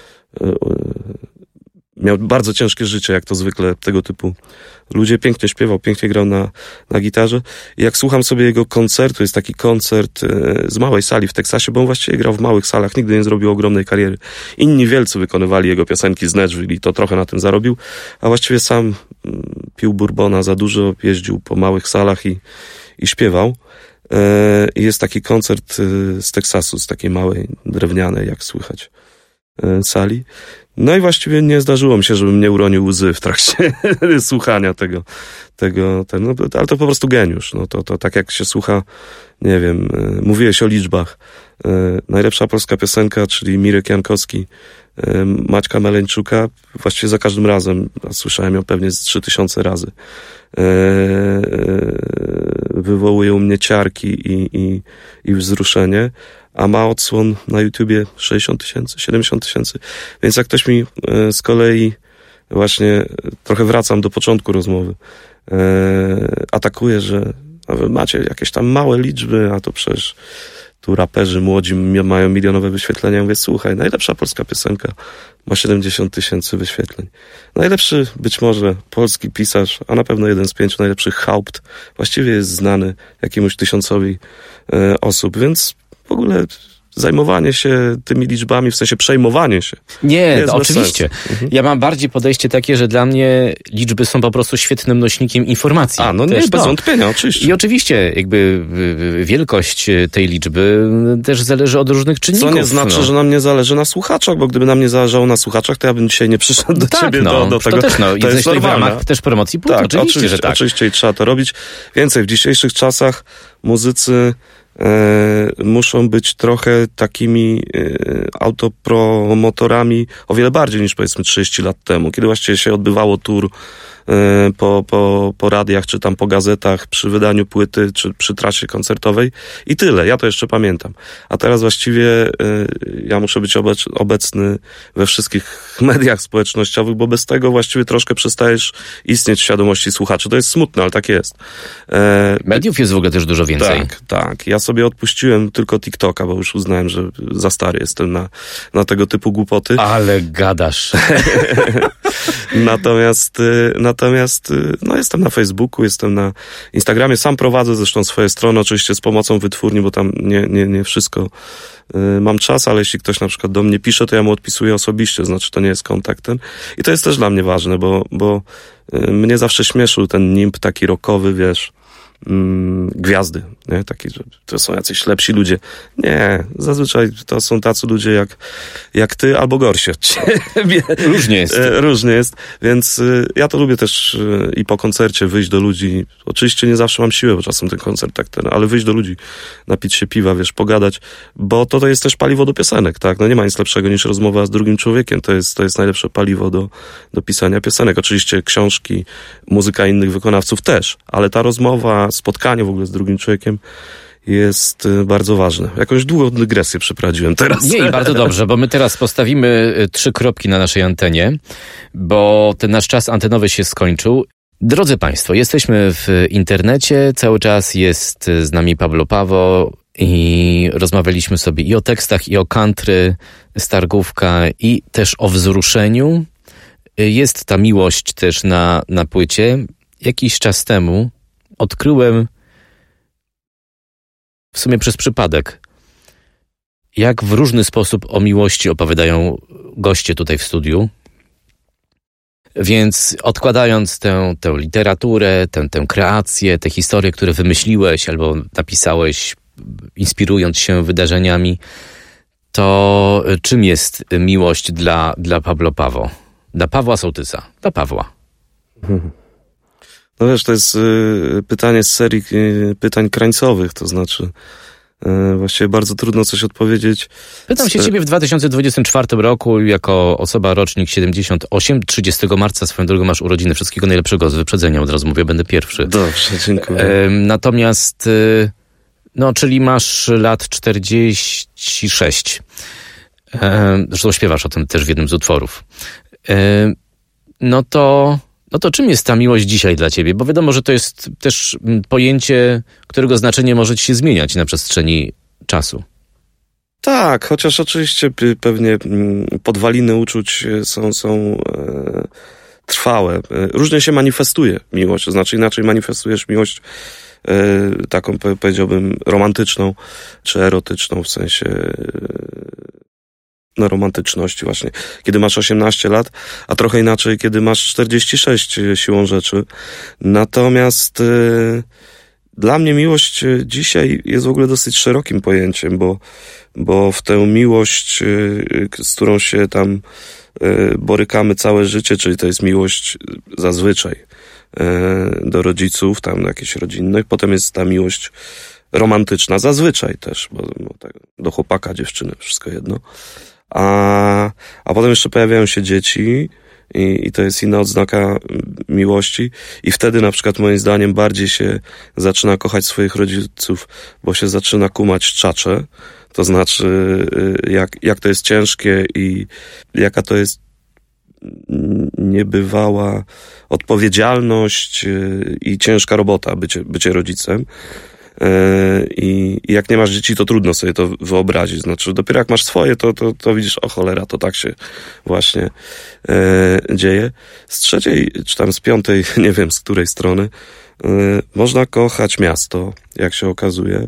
Miał bardzo ciężkie życie, jak to zwykle tego typu ludzie. Pięknie śpiewał, pięknie grał na gitarze. I jak słucham sobie jego koncertu, jest taki koncert z małej sali w Teksasie, bo on właściwie grał w małych salach, nigdy nie zrobił ogromnej kariery. Inni wielcy wykonywali jego piosenki z Nashville i to trochę na tym zarobił, a właściwie sam pił bourbona za dużo, jeździł po małych salach i śpiewał. I jest taki koncert z Teksasu, z takiej małej, drewnianej, jak słychać, sali. No i właściwie nie zdarzyło mi się, żebym nie uronił łzy w trakcie słuchania tego, no, ale to po prostu geniusz. No to tak jak się słucha, nie wiem, mówiłeś o liczbach. Najlepsza polska piosenka, czyli Mirek Jankowski, Maćka Meleńczuka, właściwie za każdym razem, a słyszałem ją pewnie z 3000 razy, wywołuje u mnie ciarki i wzruszenie, a ma odsłon na YouTubie 60 000, 70 000. Więc jak ktoś mi z kolei, właśnie trochę wracam do początku rozmowy, atakuje, że wy macie jakieś tam małe liczby, a to przecież tu raperzy młodzi mają milionowe wyświetlenia. Ja mówię, słuchaj, najlepsza polska piosenka ma 70 000 wyświetleń. Najlepszy być może polski pisarz, a na pewno jeden z 5 najlepszych Haupt, właściwie jest znany jakiemuś 1000 osób, więc w ogóle zajmowanie się tymi liczbami, w sensie przejmowanie się. Nie, to oczywiście. Ja mam bardziej podejście takie, że dla mnie liczby są po prostu świetnym nośnikiem informacji. No nie, bez wątpienia, oczywiście. I oczywiście jakby wielkość tej liczby też zależy od różnych czynników. Co nie znaczy, że nam nie zależy na słuchaczach, bo gdyby nam nie zależało na słuchaczach, to ja bym dzisiaj nie przyszedł do ciebie do tego. To też, to jest w ramach też promocji płyt, oczywiście, że tak. Oczywiście i trzeba to robić. Więcej, w dzisiejszych czasach muzycy muszą być trochę takimi autopromotorami o wiele bardziej niż powiedzmy 30 lat temu, kiedy właściwie się odbywało tour po radiach, czy tam po gazetach, przy wydaniu płyty, czy przy trasie koncertowej i tyle. Ja to jeszcze pamiętam. A teraz właściwie ja muszę być obecny we wszystkich mediach społecznościowych, bo bez tego właściwie troszkę przestajesz istnieć w świadomości słuchaczy. To jest smutne, ale tak jest. Mediów jest w ogóle też dużo więcej. Tak. Ja sobie odpuściłem tylko TikToka, bo już uznałem, że za stary jestem na tego typu głupoty. Ale gadasz. Natomiast no jestem na Facebooku, jestem na Instagramie, sam prowadzę zresztą swoje strony, oczywiście z pomocą wytwórni, bo tam nie wszystko mam czas, ale jeśli ktoś na przykład do mnie pisze, to ja mu odpisuję osobiście, znaczy to nie jest kontaktem. I to jest też dla mnie ważne, bo mnie zawsze śmieszył ten nimb taki rockowy, wiesz, gwiazdy, nie? Taki, że to są jacyś lepsi ludzie. Nie, zazwyczaj to są tacy ludzie jak ty, albo gorsi od ciebie. Różnie jest, więc ja to lubię też i po koncercie wyjść do ludzi. Oczywiście nie zawsze mam siłę, bo czasem ten koncert tak ale wyjść do ludzi, napić się piwa, wiesz, pogadać, bo to jest też paliwo do piosenek, tak? No nie ma nic lepszego niż rozmowa z drugim człowiekiem. To jest najlepsze paliwo do pisania piosenek. Oczywiście książki, muzyka innych wykonawców też, ale ta rozmowa, spotkanie w ogóle z drugim człowiekiem jest bardzo ważne. Jakąś długą dygresję przeprowadziłem teraz. Nie, i bardzo dobrze, bo my teraz postawimy 3 kropki na naszej antenie, bo ten nasz czas antenowy się skończył. Drodzy Państwo, jesteśmy w internecie, cały czas jest z nami Pablo Pawo i rozmawialiśmy sobie i o tekstach, i o country, Stargówka, i też o wzruszeniu. Jest ta miłość też na płycie. Jakiś czas temu odkryłem w sumie przez przypadek, jak w różny sposób o miłości opowiadają goście tutaj w studiu. Więc odkładając tę literaturę, tę kreację, te historie, które wymyśliłeś albo napisałeś, inspirując się wydarzeniami, to czym jest miłość dla Pablo Pawo? Dla Pawła Sołtysa. Dla Pawła. No wiesz, to jest pytanie z serii pytań krańcowych, to znaczy właściwie bardzo trudno coś odpowiedzieć. Pytam się ciebie w 2024 roku jako osoba rocznik 78, 30 marca swoją drogą masz urodziny. Wszystkiego najlepszego, z wyprzedzeniem od razu mówię, będę pierwszy. Dobrze, dziękuję. Natomiast, czyli masz lat 46. Zresztą śpiewasz o tym też w jednym z utworów. No to No to czym jest ta miłość dzisiaj dla ciebie? Bo wiadomo, że to jest też pojęcie, którego znaczenie może ci się zmieniać na przestrzeni czasu. Tak, chociaż oczywiście pewnie podwaliny uczuć są trwałe. Różnie się manifestuje miłość, to znaczy inaczej manifestujesz miłość taką, powiedziałbym, romantyczną czy erotyczną, w sensie romantyczności właśnie, kiedy masz 18 lat, a trochę inaczej, kiedy masz 46 siłą rzeczy. Natomiast dla mnie miłość dzisiaj jest w ogóle dosyć szerokim pojęciem, bo w tę miłość, z którą się tam borykamy całe życie, czyli to jest miłość zazwyczaj do rodziców, tam jakichś rodzinnych, potem jest ta miłość romantyczna, zazwyczaj też, bo tak, do chłopaka, dziewczyny, wszystko jedno. A potem jeszcze pojawiają się dzieci i to jest inna odznaka miłości i wtedy na przykład moim zdaniem bardziej się zaczyna kochać swoich rodziców, bo się zaczyna kumać czacze, to znaczy jak to jest ciężkie i jaka to jest niebywała odpowiedzialność i ciężka robota bycie rodzicem. I jak nie masz dzieci, to trudno sobie to wyobrazić. Znaczy, dopiero jak masz swoje, to widzisz, o cholera, to tak się właśnie dzieje. Z trzeciej, czy tam z piątej, nie wiem z której strony, można kochać miasto, jak się okazuje.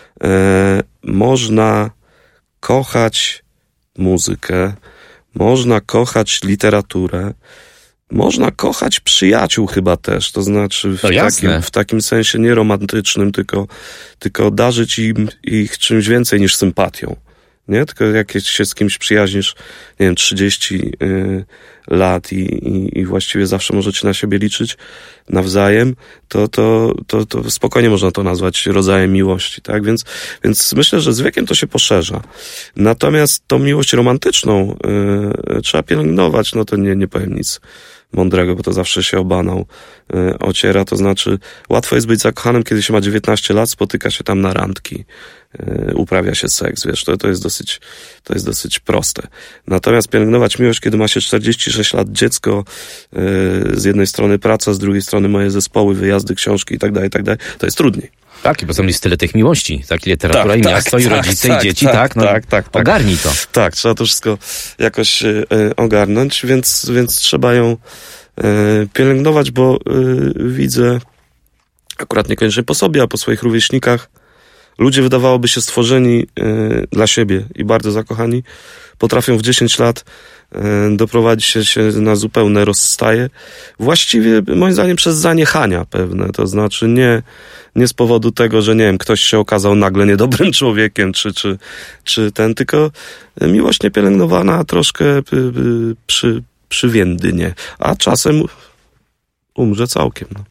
Można kochać muzykę, można kochać literaturę, można kochać przyjaciół chyba też, to znaczy w takim sensie nie romantycznym, tylko darzyć im ich czymś więcej niż sympatią. Nie? Tylko jak się z kimś przyjaźnisz, nie wiem, 30 lat i właściwie zawsze możecie na siebie liczyć nawzajem, to spokojnie można to nazwać rodzajem miłości, tak? Więc myślę, że z wiekiem to się poszerza. Natomiast tą miłość romantyczną trzeba pielęgnować, no to nie powiem nic mądrego, bo to zawsze się o banał ociera, to znaczy łatwo jest być zakochanym, kiedy się ma 19 lat, spotyka się tam na randki, uprawia się seks, wiesz, to jest dosyć proste. Natomiast pielęgnować miłość, kiedy ma się 46 lat, dziecko, z jednej strony praca, z drugiej strony moje zespoły, wyjazdy, książki i tak dalej, to jest trudniej. Tak, i potem jest tyle tych miłości, tak, literatura i miasto, i rodzice, i dzieci, tak. Ogarnij to. Tak, trzeba to wszystko jakoś ogarnąć, więc trzeba ją pielęgnować, bo widzę, akurat niekoniecznie po sobie, a po swoich rówieśnikach, ludzie wydawałoby się stworzeni dla siebie i bardzo zakochani, potrafią w 10 lat doprowadzić się na zupełne rozstaje. Właściwie, moim zdaniem, przez zaniechania pewne. To znaczy nie z powodu tego, że nie wiem, ktoś się okazał nagle niedobrym człowiekiem, czy ten, tylko miłość niepielęgnowana troszkę przywiędnie, a czasem umrze całkiem. No.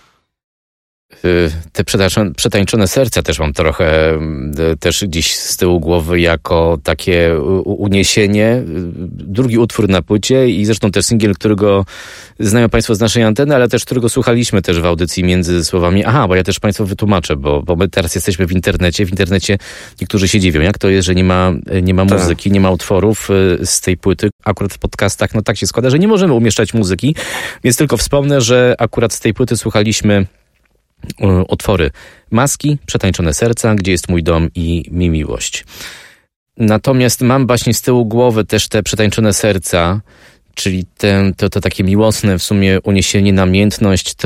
Te przetańczone serca też mam trochę też gdzieś z tyłu głowy jako takie uniesienie. Drugi utwór na płycie i zresztą też singiel, którego znają Państwo z naszej anteny, ale też którego słuchaliśmy też w audycji Między Słowami. Aha, bo ja też Państwu wytłumaczę, bo my teraz jesteśmy w internecie. W internecie niektórzy się dziwią, jak to jest, że nie ma muzyki, nie ma utworów z tej płyty. Akurat w podcastach, no tak się składa, że nie możemy umieszczać muzyki, więc tylko wspomnę, że akurat z tej płyty słuchaliśmy utwory Maski, Przetańczone serca, Gdzie jest mój dom i Mi miłość. Natomiast mam właśnie z tyłu głowy też te przetańczone serca, czyli to takie miłosne w sumie uniesienie, namiętność,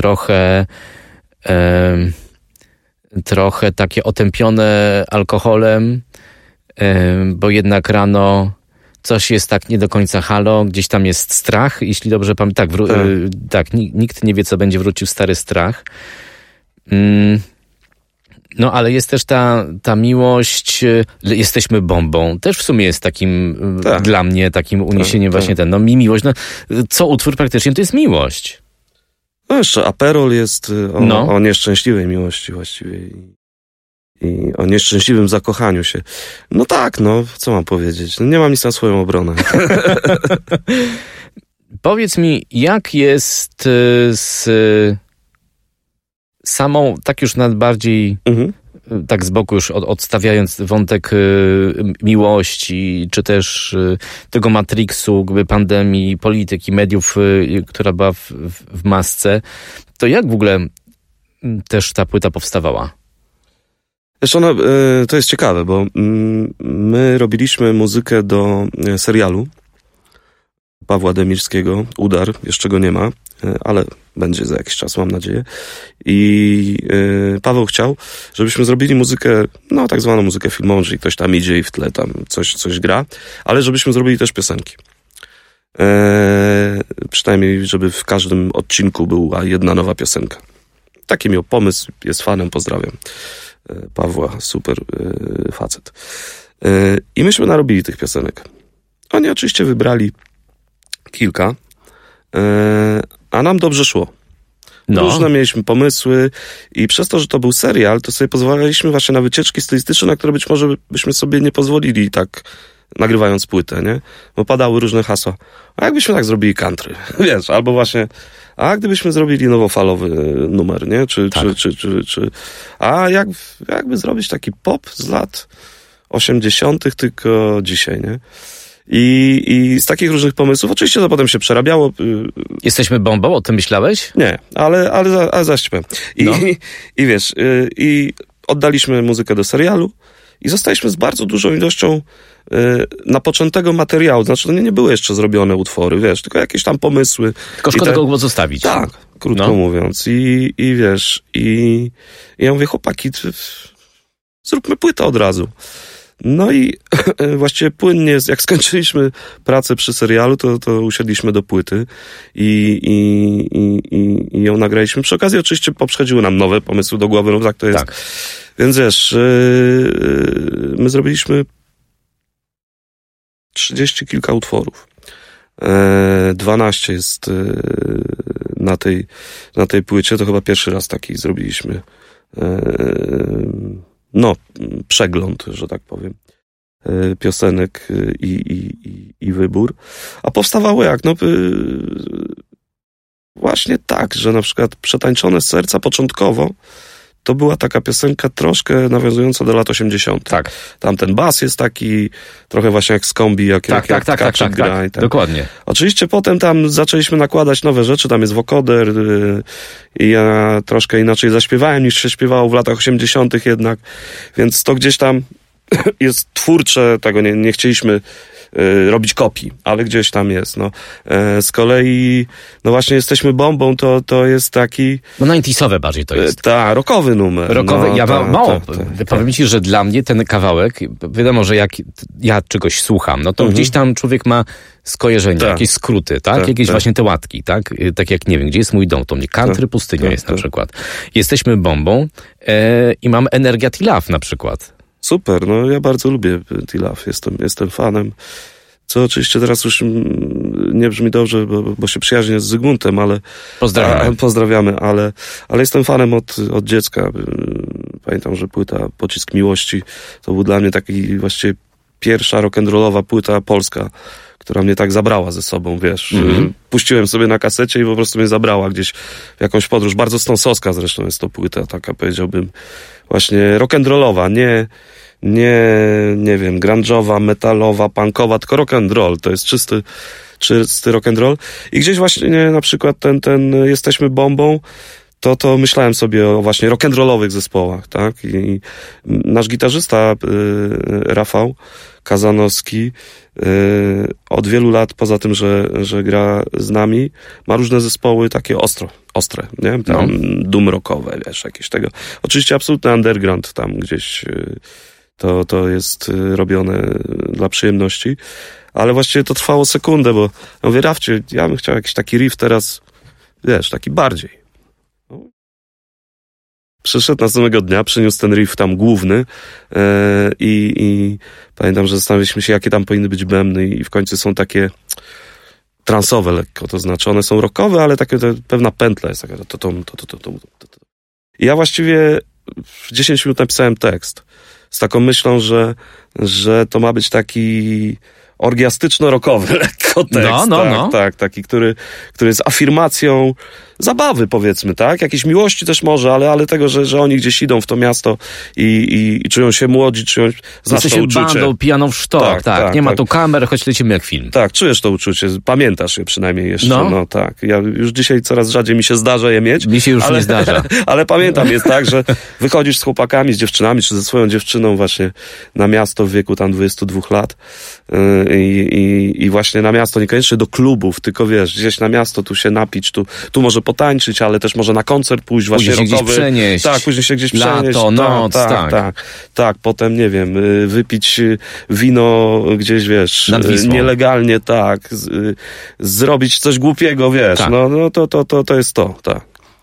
trochę takie otępione alkoholem, bo jednak rano coś jest tak nie do końca halo, gdzieś tam jest strach, jeśli dobrze pamiętam. Tak, nikt nie wie, co będzie, wrócił stary strach. No, ale jest też ta miłość, jesteśmy bombą. Też w sumie jest takim, dla mnie, takim uniesieniem właśnie ten, no mi miłość, no co utwór praktycznie to jest miłość. No jeszcze Aperol jest o nieszczęśliwej miłości właściwie i o nieszczęśliwym zakochaniu się. No tak, no, co mam powiedzieć? No, nie mam nic na swoją obronę. Powiedz mi, jak jest z samą, tak już bardziej tak z boku już odstawiając wątek miłości, czy też tego Matrixu, pandemii, polityki, mediów, która była w masce, to jak w ogóle też ta płyta powstawała? Wiesz, to jest ciekawe, bo my robiliśmy muzykę do serialu Pawła Demirskiego, Udar, jeszcze go nie ma, ale będzie za jakiś czas, mam nadzieję. I Paweł chciał, żebyśmy zrobili muzykę, no tak zwaną muzykę filmową, czyli ktoś tam idzie i w tle tam coś gra, ale żebyśmy zrobili też piosenki. Przynajmniej, żeby w każdym odcinku była jedna nowa piosenka. Taki miał pomysł, jest fanem, pozdrawiam Pawła, super facet. I myśmy narobili tych piosenek. Oni oczywiście wybrali kilka, a nam dobrze szło. No. Różne mieliśmy pomysły i przez to, że to był serial, to sobie pozwalaliśmy właśnie na wycieczki stylistyczne, na które być może byśmy sobie nie pozwolili tak nagrywając płytę, nie? Bo padały różne hasła. A jakbyśmy tak zrobili country, wiesz, albo właśnie, a gdybyśmy zrobili nowofalowy numer, nie? A jakby zrobić taki pop z lat 80., tylko dzisiaj, nie? I z takich różnych pomysłów, oczywiście to potem się przerabiało. Jesteśmy bombą, o tym myślałeś? Nie, ale zaś powiem. I wiesz, i oddaliśmy muzykę do serialu i zostaliśmy z bardzo dużą ilością napoczętego materiału. Znaczy, to nie były jeszcze zrobione utwory, wiesz, tylko jakieś tam pomysły. Tylko szkoda go zostawić. Tak, krótko mówiąc. I wiesz, i ja mówię, chłopaki, zróbmy płytę od razu. No i właściwie płynnie, jak skończyliśmy pracę przy serialu, to usiedliśmy do płyty i ją nagraliśmy. Przy okazji oczywiście poprzechodziły nam nowe pomysły do głowy, no tak to jest. Tak. Więc wiesz, my zrobiliśmy 30 kilka utworów. 12 jest na tej płycie, to chyba pierwszy raz taki zrobiliśmy. Przegląd, że tak powiem, piosenek i wybór. A powstawało jak? Właśnie tak, że na przykład Przetańczone z serca początkowo to była taka piosenka troszkę nawiązująca do lat 80. Tak. Tam ten bas jest taki trochę właśnie jak z kombi, jak Kaczyk gra. Tak, dokładnie. Oczywiście potem tam zaczęliśmy nakładać nowe rzeczy, tam jest wokoder i ja troszkę inaczej zaśpiewałem niż się śpiewało w latach 80. jednak, więc to gdzieś tam jest twórcze, tego nie chcieliśmy robić kopii, ale gdzieś tam jest. Z kolei, właśnie jesteśmy bombą, to jest taki... 90sowe bardziej to jest. Rockowy numer. Rockowy, powiem ci, że dla mnie ten kawałek, wiadomo, że jak ja czegoś słucham, to gdzieś tam człowiek ma skojarzenia, jakieś skróty, tak? Jakieś właśnie te łatki, tak? Tak jak, nie wiem, gdzie jest mój dom, to mnie country, pustynia jest na przykład. Jesteśmy bombą i mam Energia T-Love na przykład. Super, ja bardzo lubię T-Love, jestem fanem, co oczywiście teraz już nie brzmi dobrze, bo się przyjaźnię z Zygmuntem, ale... Pozdrawiamy, ale jestem fanem od dziecka. Pamiętam, że płyta Pocisk Miłości to był dla mnie taki właściwie pierwsza rock'n'rollowa płyta polska, która mnie tak zabrała ze sobą, wiesz. Puściłem sobie na kasecie i po prostu mnie zabrała gdzieś w jakąś podróż. Bardzo stąsowska zresztą jest to płyta, taka powiedziałbym właśnie rock'n'rollowa, nie wiem, grunge'owa, metalowa, punkowa, tylko rock'n'roll. To jest czysty rock'n'roll. I gdzieś właśnie na przykład ten Jesteśmy bombą, to myślałem sobie o właśnie rock'n'rollowych zespołach, tak? I nasz gitarzysta Rafał Kazanowski od wielu lat, poza tym, że gra z nami, ma różne zespoły takie ostre, nie? Tam doom rockowe, wiesz, jakieś tego. Oczywiście absolutny underground tam gdzieś to jest robione dla przyjemności, ale właściwie to trwało sekundę, bo ja mówię, Rafcie, ja bym chciał jakiś taki riff teraz, wiesz, taki bardziej. Przyszedł następnego dnia, przyniósł ten riff tam główny i pamiętam, że zastanawialiśmy się, jakie tam powinny być bębny i w końcu są takie transowe lekko, to znaczy one są rockowe, ale takie pewna pętla jest taka. I ja właściwie w 10 minut napisałem tekst z taką myślą, że to ma być taki orgiastyczno-rockowy lekko tekst. Tak, taki, który jest afirmacją zabawy, powiedzmy, tak? Jakiejś miłości też może, ale tego, że oni gdzieś idą w to miasto i czują się młodzi, znasz to uczucie. Bandą pijaną w sztok, tak. Nie ma tu kamer, choć lecimy jak film. Tak, czujesz to uczucie, pamiętasz je przynajmniej jeszcze. No tak. Ja już dzisiaj coraz rzadziej mi się zdarza je mieć. Mi się już nie zdarza. Ale pamiętam, jest tak, że wychodzisz z chłopakami, z dziewczynami, czy ze swoją dziewczyną właśnie na miasto w wieku tam 22 lat i właśnie na miasto, niekoniecznie do klubów, tylko wiesz, gdzieś na miasto, tu się napić, tu może potańczyć, ale też może na koncert pójść, właśnie później rockowy. Się przenieść. Tak, później się gdzieś przenieść. Lato, noc, tak. Potem, nie wiem, wypić wino gdzieś, wiesz, nielegalnie, tak, zrobić coś głupiego, wiesz, tak. No to jest to, tak.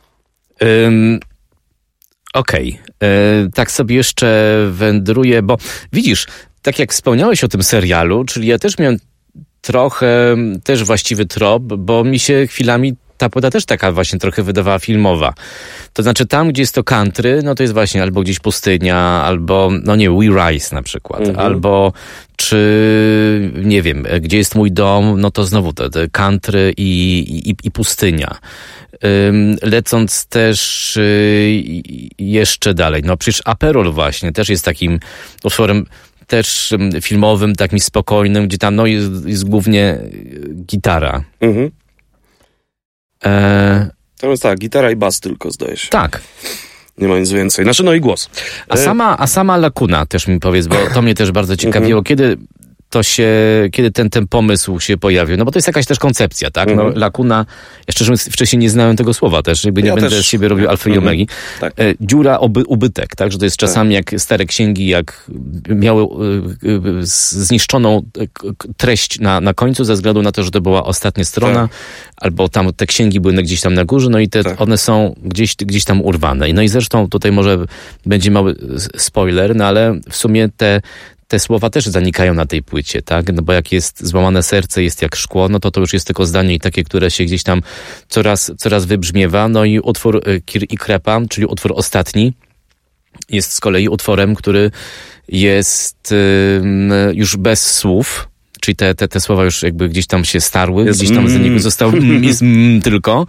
Okej. Tak sobie jeszcze wędruję, bo widzisz, tak jak wspomniałeś o tym serialu, czyli ja też miałem trochę też właściwy trop, bo mi się chwilami ta płyta też taka właśnie trochę wydawała filmowa. To znaczy tam, gdzie jest to country, no to jest właśnie albo gdzieś pustynia, albo, no nie, We Rise na przykład, albo czy, nie wiem, gdzie jest mój dom, no to znowu te country i pustynia. Lecąc też jeszcze dalej, no przecież Aperol właśnie też jest takim utworem też filmowym, takim spokojnym, gdzie tam no jest głównie gitara. To jest tak, gitara i bas tylko, zdaje się. Tak. Nie ma nic więcej. Znaczy, no i głos. A sama Lakuna też mi powiedz, bo to mnie też bardzo ciekawiło, kiedy ten pomysł się pojawił. No bo to jest jakaś też koncepcja, tak? No, Lakuna, ja szczerze mówiąc wcześniej nie znałem tego słowa też, jakby nie będę z siebie robił alfy i omegi. Tak. Dziura, ubytek, tak? Że to jest czasami jak stare księgi, jak miały zniszczoną treść na końcu ze względu na to, że to była ostatnia strona, albo tam te księgi były gdzieś tam na górze, no i one są gdzieś tam urwane. No i zresztą tutaj może będzie mały spoiler, no ale w sumie te słowa też zanikają na tej płycie, tak? No bo jak jest złamane serce, jest jak szkło, no to już jest tylko zdanie i takie, które się gdzieś tam coraz wybrzmiewa. No i utwór Kir i Krepa, czyli utwór ostatni, jest z kolei utworem, który jest już bez słów, czyli te słowa już jakby gdzieś tam się starły, gdzieś tam z niego został tylko.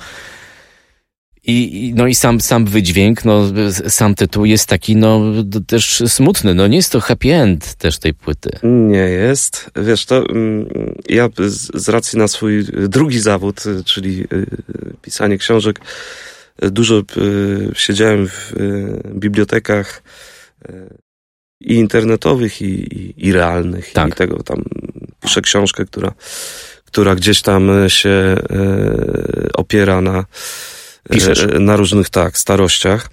No i sam wydźwięk, no sam tytuł jest taki, no też smutny, no nie jest to happy end też tej płyty. Nie jest. Wiesz, to ja z racji na swój drugi zawód, czyli pisanie książek, dużo siedziałem w bibliotekach i internetowych, i realnych. Tak. I tego tam piszę książkę, która gdzieś tam się opiera na różnych, starościach,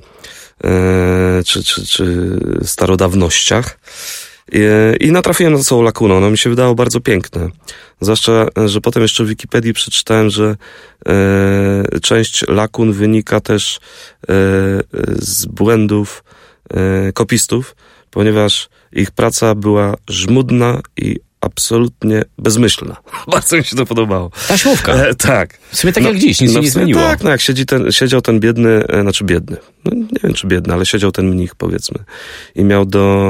czy starodawnościach. I natrafiłem na całą Lakunę. Ono mi się wydało bardzo piękne. Zwłaszcza, że potem jeszcze w Wikipedii przeczytałem, że część lakun wynika też z błędów kopistów, ponieważ ich praca była żmudna i absolutnie bezmyślna. Bardzo mi się to podobało. Taśmówka. Tak. W sumie tak jak dziś, nic się nie zmieniło. Tak, jak siedział ten biedny, no nie wiem czy biedny, ale siedział ten mnich, powiedzmy. I miał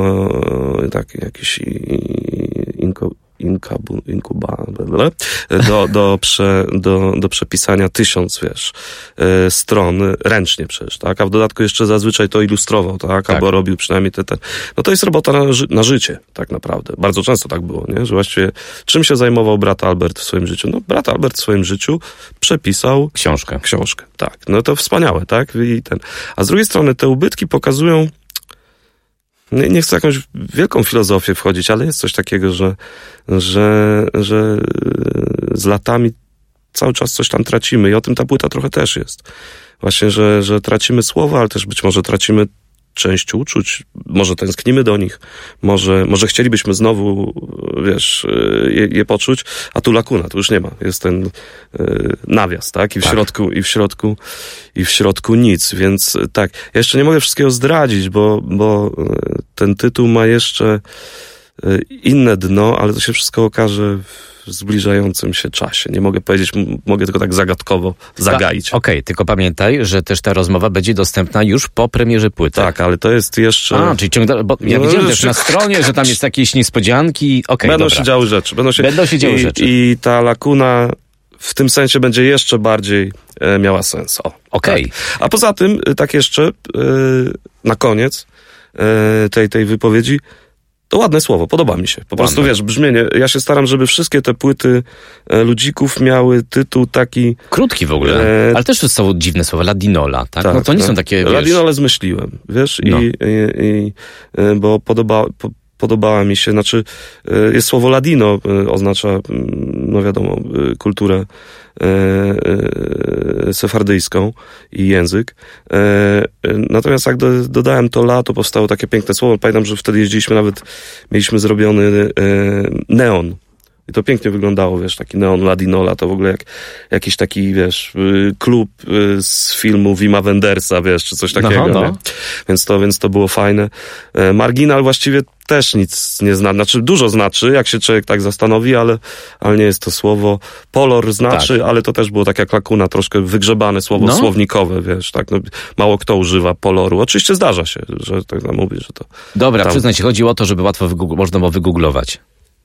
jakiś do przepisania 1000, stron ręcznie przecież, tak? A w dodatku jeszcze zazwyczaj to ilustrował, tak? Albo robił przynajmniej no to jest robota na życie, tak naprawdę. Bardzo często tak było, nie? Że właściwie czym się zajmował brat Albert w swoim życiu? No, brat Albert w swoim życiu przepisał książkę, tak. No to wspaniałe, tak? A z drugiej strony te ubytki pokazują, nie chcę jakąś wielką filozofię wchodzić, ale jest coś takiego, że z latami cały czas coś tam tracimy i o tym ta płyta trochę też jest. Właśnie, że tracimy słowa, ale też być może tracimy część uczuć, może tęsknimy do nich, może chcielibyśmy znowu, je poczuć, a tu lakuna, tu już nie ma. Jest ten nawias, tak? I w środku nic, więc tak. Ja jeszcze nie mogę wszystkiego zdradzić, bo ten tytuł ma jeszcze inne dno, ale to się wszystko okaże w zbliżającym się czasie. Nie mogę powiedzieć, mogę tylko tak zagadkowo zagaić. Okej, tylko pamiętaj, że też ta rozmowa będzie dostępna już po premierze płyty. Tak, ale to jest jeszcze... czyli ciągle, bo ja widziałem też na stronie, że tam jest jakieś niespodzianki. Będą się działy rzeczy. Będą się działy rzeczy. I ta lakuna w tym sensie będzie jeszcze bardziej miała sens. Okej. Tak. A poza tym, tak jeszcze na koniec tej wypowiedzi, to ładne słowo, podoba mi się. Po prostu, wiesz, brzmienie. Ja się staram, żeby wszystkie te płyty Ludzików miały tytuł taki... Krótki w ogóle, ale też są dziwne słowa. Ladinola, tak? No to nie są takie, wiesz... Ladinole zmyśliłem, wiesz, bo podobała mi się, znaczy jest słowo ladino, oznacza, no wiadomo, kulturę sefardyjską i język. Natomiast jak dodałem to la, to powstało takie piękne słowo. Pamiętam, że wtedy jeździliśmy, nawet mieliśmy zrobiony neon. I to pięknie wyglądało, wiesz, taki neon Ladinola, to w ogóle jak jakiś taki, wiesz, klub z filmu Wima Wendersa, wiesz, czy coś takiego, nie? Więc to było fajne. Marginal właściwie też nic nie znaczy, znaczy dużo znaczy, jak się człowiek tak zastanowi, ale nie jest to słowo. Polor znaczy, ale to też było tak jak lakuna, troszkę wygrzebane słowo słownikowe, wiesz, tak, no, mało kto używa poloru. Oczywiście zdarza się, że tak mówi, że to... Dobra, przyznaj się, chodzi o to, żeby łatwo można było wygooglować.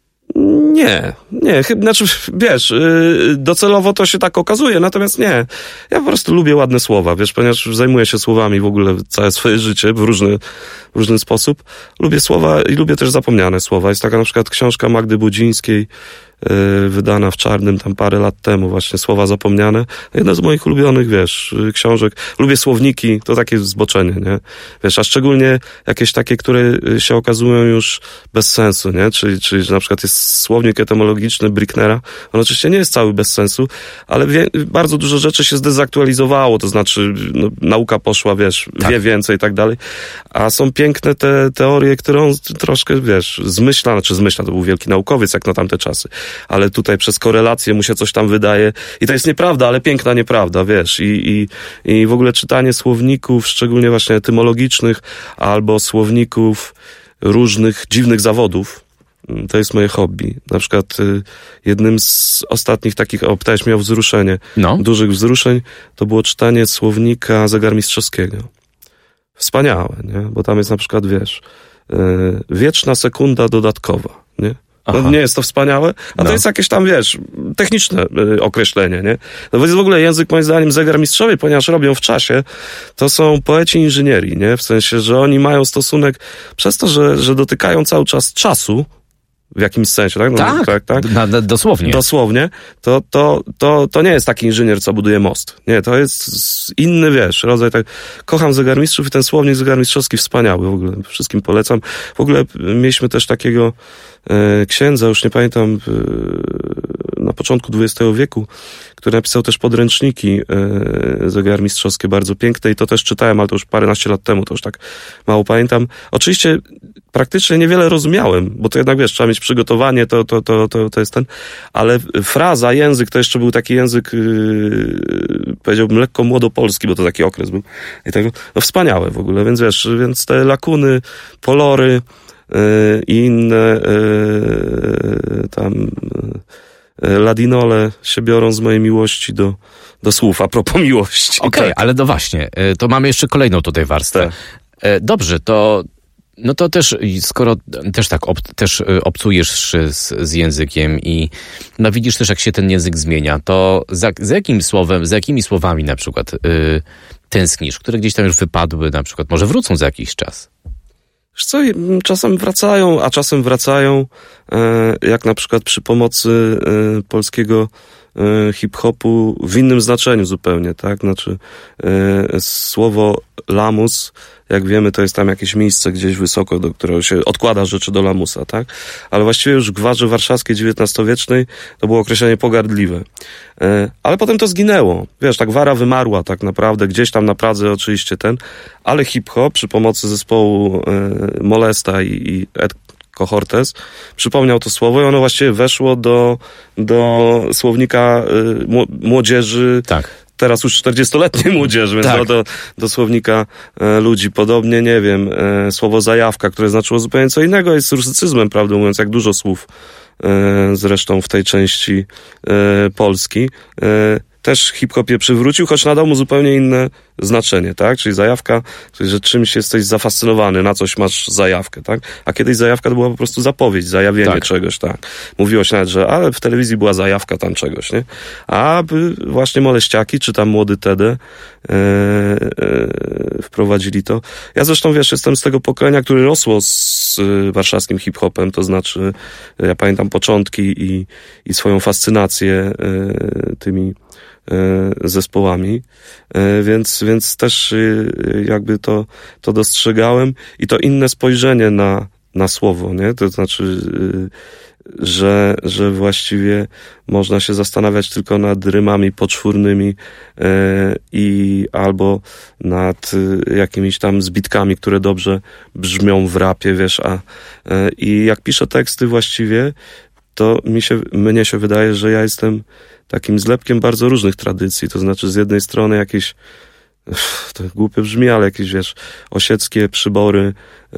Nie, znaczy, wiesz, docelowo to się tak okazuje, natomiast nie. Ja po prostu lubię ładne słowa, wiesz, ponieważ zajmuję się słowami w ogóle całe swoje życie w różny sposób. Lubię słowa i lubię też zapomniane słowa. Jest taka na przykład książka Magdy Budzińskiej, wydana w czarnym tam parę lat temu, właśnie Słowa zapomniane. Jedna z moich ulubionych, wiesz, książek. Lubię słowniki, to takie zboczenie, nie? Wiesz, a szczególnie jakieś takie, które się okazują już bez sensu, nie? Czyli na przykład jest słownik etymologiczny Bricknera. On oczywiście nie jest cały bez sensu, ale bardzo dużo rzeczy się zdezaktualizowało, to znaczy nauka poszła, wiesz, wie więcej i tak dalej. A są piękne te teorie, które on troszkę, wiesz, zmyśla, to był wielki naukowiec jak na tamte czasy. Ale tutaj przez korelację mu się coś tam wydaje. I to jest nieprawda, ale piękna nieprawda, wiesz. I w ogóle czytanie słowników, szczególnie właśnie etymologicznych, albo słowników różnych dziwnych zawodów, to jest moje hobby. Na przykład jednym z ostatnich takich, pytałeś mnie o wzruszenie, dużych wzruszeń, to było czytanie słownika zegarmistrzowskiego. Wspaniałe, nie? Bo tam jest na przykład, wiesz, wieczna sekunda dodatkowa, nie? No, nie jest to wspaniałe, a to jest jakieś tam, wiesz, techniczne określenie, nie? No bo jest w ogóle język, moim zdaniem, zegarmistrzowie, ponieważ robią w czasie, to są poeci inżynierii, nie? W sensie, że oni mają stosunek, przez to, że dotykają cały czas czasu, w jakimś sensie, tak? No, tak. Dosłownie. Dosłownie. To nie jest taki inżynier, co buduje most. Nie, to jest inny, wiesz, rodzaj tak. Kocham zegarmistrzów i ten słownik zegarmistrzowski wspaniały w ogóle. Wszystkim polecam. W ogóle mieliśmy też takiego księdza, już nie pamiętam, na początku XX wieku, który napisał też podręczniki zegarmistrzowskie bardzo piękne i to też czytałem, ale to już paręnaście lat temu, to już tak mało pamiętam. Oczywiście praktycznie niewiele rozumiałem, bo to jednak, wiesz, trzeba mieć przygotowanie, to jest ten, ale fraza, język, to jeszcze był taki język, powiedziałbym, lekko młodopolski, bo to taki okres był. I tego, no wspaniałe w ogóle, więc wiesz, więc te lakuny, polory i inne tam ladinole się biorą z mojej miłości do słów, a propos miłości. Okej, ale no właśnie, to mamy jeszcze kolejną tutaj warstwę. Tak. Dobrze, to no to też, skoro też tak obcujesz z językiem i no widzisz też, jak się ten język zmienia, to za jakimi słowami na przykład tęsknisz, które gdzieś tam już wypadły, na przykład może wrócą za jakiś czas? Wiesz co, czasem wracają, a czasem wracają, jak na przykład przy pomocy polskiego hip-hopu w innym znaczeniu zupełnie, tak? Znaczy słowo lamus, jak wiemy, to jest tam jakieś miejsce gdzieś wysoko, do którego się odkłada rzeczy do lamusa, tak? Ale właściwie już w gwarze warszawskiej XIX-wiecznej to było określenie pogardliwe. Ale potem to zginęło. Wiesz, ta gwara wymarła tak naprawdę, gdzieś tam na Pradze oczywiście ale hip-hop przy pomocy zespołu Molesta i Ed Cohortes przypomniał to słowo i ono właściwie weszło do słownika młodzieży, teraz już 40-letniej młodzieży, więc do słownika ludzi. Podobnie, nie wiem, słowo zajawka, które znaczyło zupełnie co innego, jest rusycyzmem, prawdę mówiąc, jak dużo słów zresztą w tej części Polski. też hip-hop je przywrócił, choć nadał mu zupełnie inne znaczenie, tak? Czyli zajawka, czyli że czymś jesteś zafascynowany, na coś masz zajawkę, tak? A kiedyś zajawka to była po prostu zapowiedź, zajawienie czegoś, tak? Mówiło się nawet, że ale w telewizji była zajawka tam czegoś, nie? A właśnie Moleściaki, czy tam Młody Tede wprowadzili to. Ja zresztą, wiesz, jestem z tego pokolenia, które rosło z warszawskim hip-hopem, to znaczy ja pamiętam początki i swoją fascynację tymi zespołami, więc też jakby to dostrzegałem i to inne spojrzenie na słowo, nie? To znaczy, że właściwie można się zastanawiać tylko nad rymami poczwórnymi i albo nad jakimiś tam zbitkami, które dobrze brzmią w rapie, wiesz, i jak piszę teksty właściwie, to mnie się wydaje, że ja jestem takim zlepkiem bardzo różnych tradycji, to znaczy z jednej strony jakieś, to głupio brzmi, ale jakieś, wiesz, osieckie przybory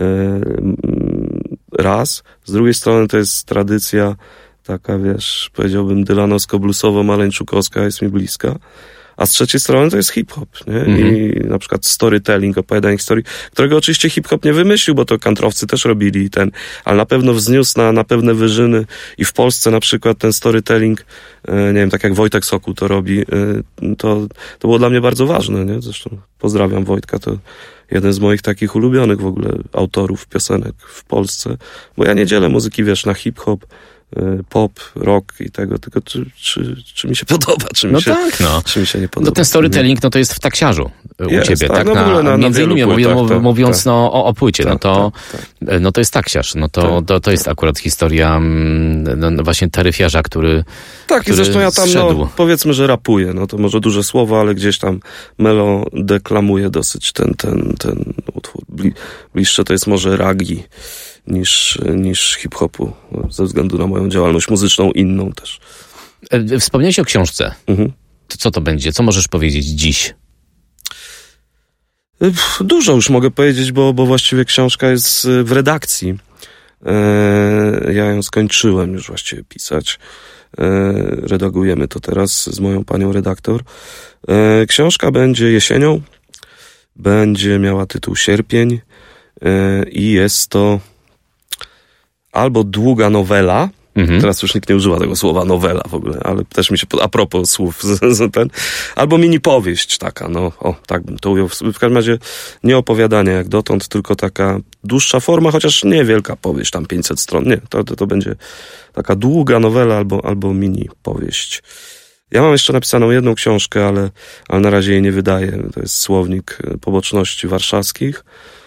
raz, z drugiej strony to jest tradycja taka, wiesz, powiedziałbym dylanowsko-bluesowo-maleńczukowska jest mi bliska, a z trzeciej strony to jest hip-hop, nie? I na przykład storytelling, opowiadanie historii, którego oczywiście hip-hop nie wymyślił, bo to kantrowcy też robili ale na pewno wzniósł na pewne wyżyny i w Polsce na przykład ten storytelling, nie wiem, tak jak Wojtek Sokół to robi, to było dla mnie bardzo ważne, nie? Zresztą pozdrawiam Wojtka, to jeden z moich takich ulubionych w ogóle autorów piosenek w Polsce, bo ja nie dzielę muzyki, wiesz, na hip-hop, pop, rock i tego, tylko czy mi się podoba, czy mi się nie podoba. No ten storytelling, to jest w taksiarzu u ciebie, tak? No w ogóle między innymi mówiąc o płycie, tak. No to jest taksiarz, to jest akurat historia właśnie taryfiarza, który i zresztą ja tam, powiedzmy, że rapuję, to może duże słowo, ale gdzieś tam deklamuję dosyć ten utwór. Bliższe to jest może ragi niż hip-hopu, ze względu na moją działalność muzyczną, inną też. Wspomniałeś o książce. To co to będzie? Co możesz powiedzieć dziś? Dużo już mogę powiedzieć, bo właściwie książka jest w redakcji. Ja ją skończyłem już właściwie pisać. Redagujemy to teraz z moją panią redaktor. Książka będzie jesienią. Będzie miała tytuł Sierpień i jest to albo długa nowela, teraz już nikt nie używa tego słowa nowela w ogóle, ale też mi się, a propos słów, albo mini powieść taka, tak bym to ujął. W każdym razie nie opowiadanie jak dotąd, tylko taka dłuższa forma, chociaż niewielka powieść, tam 500 stron, nie, to będzie taka długa nowela albo mini powieść. Ja mam jeszcze napisaną jedną książkę, ale na razie jej nie wydaję, to jest Słownik poboczności warszawskich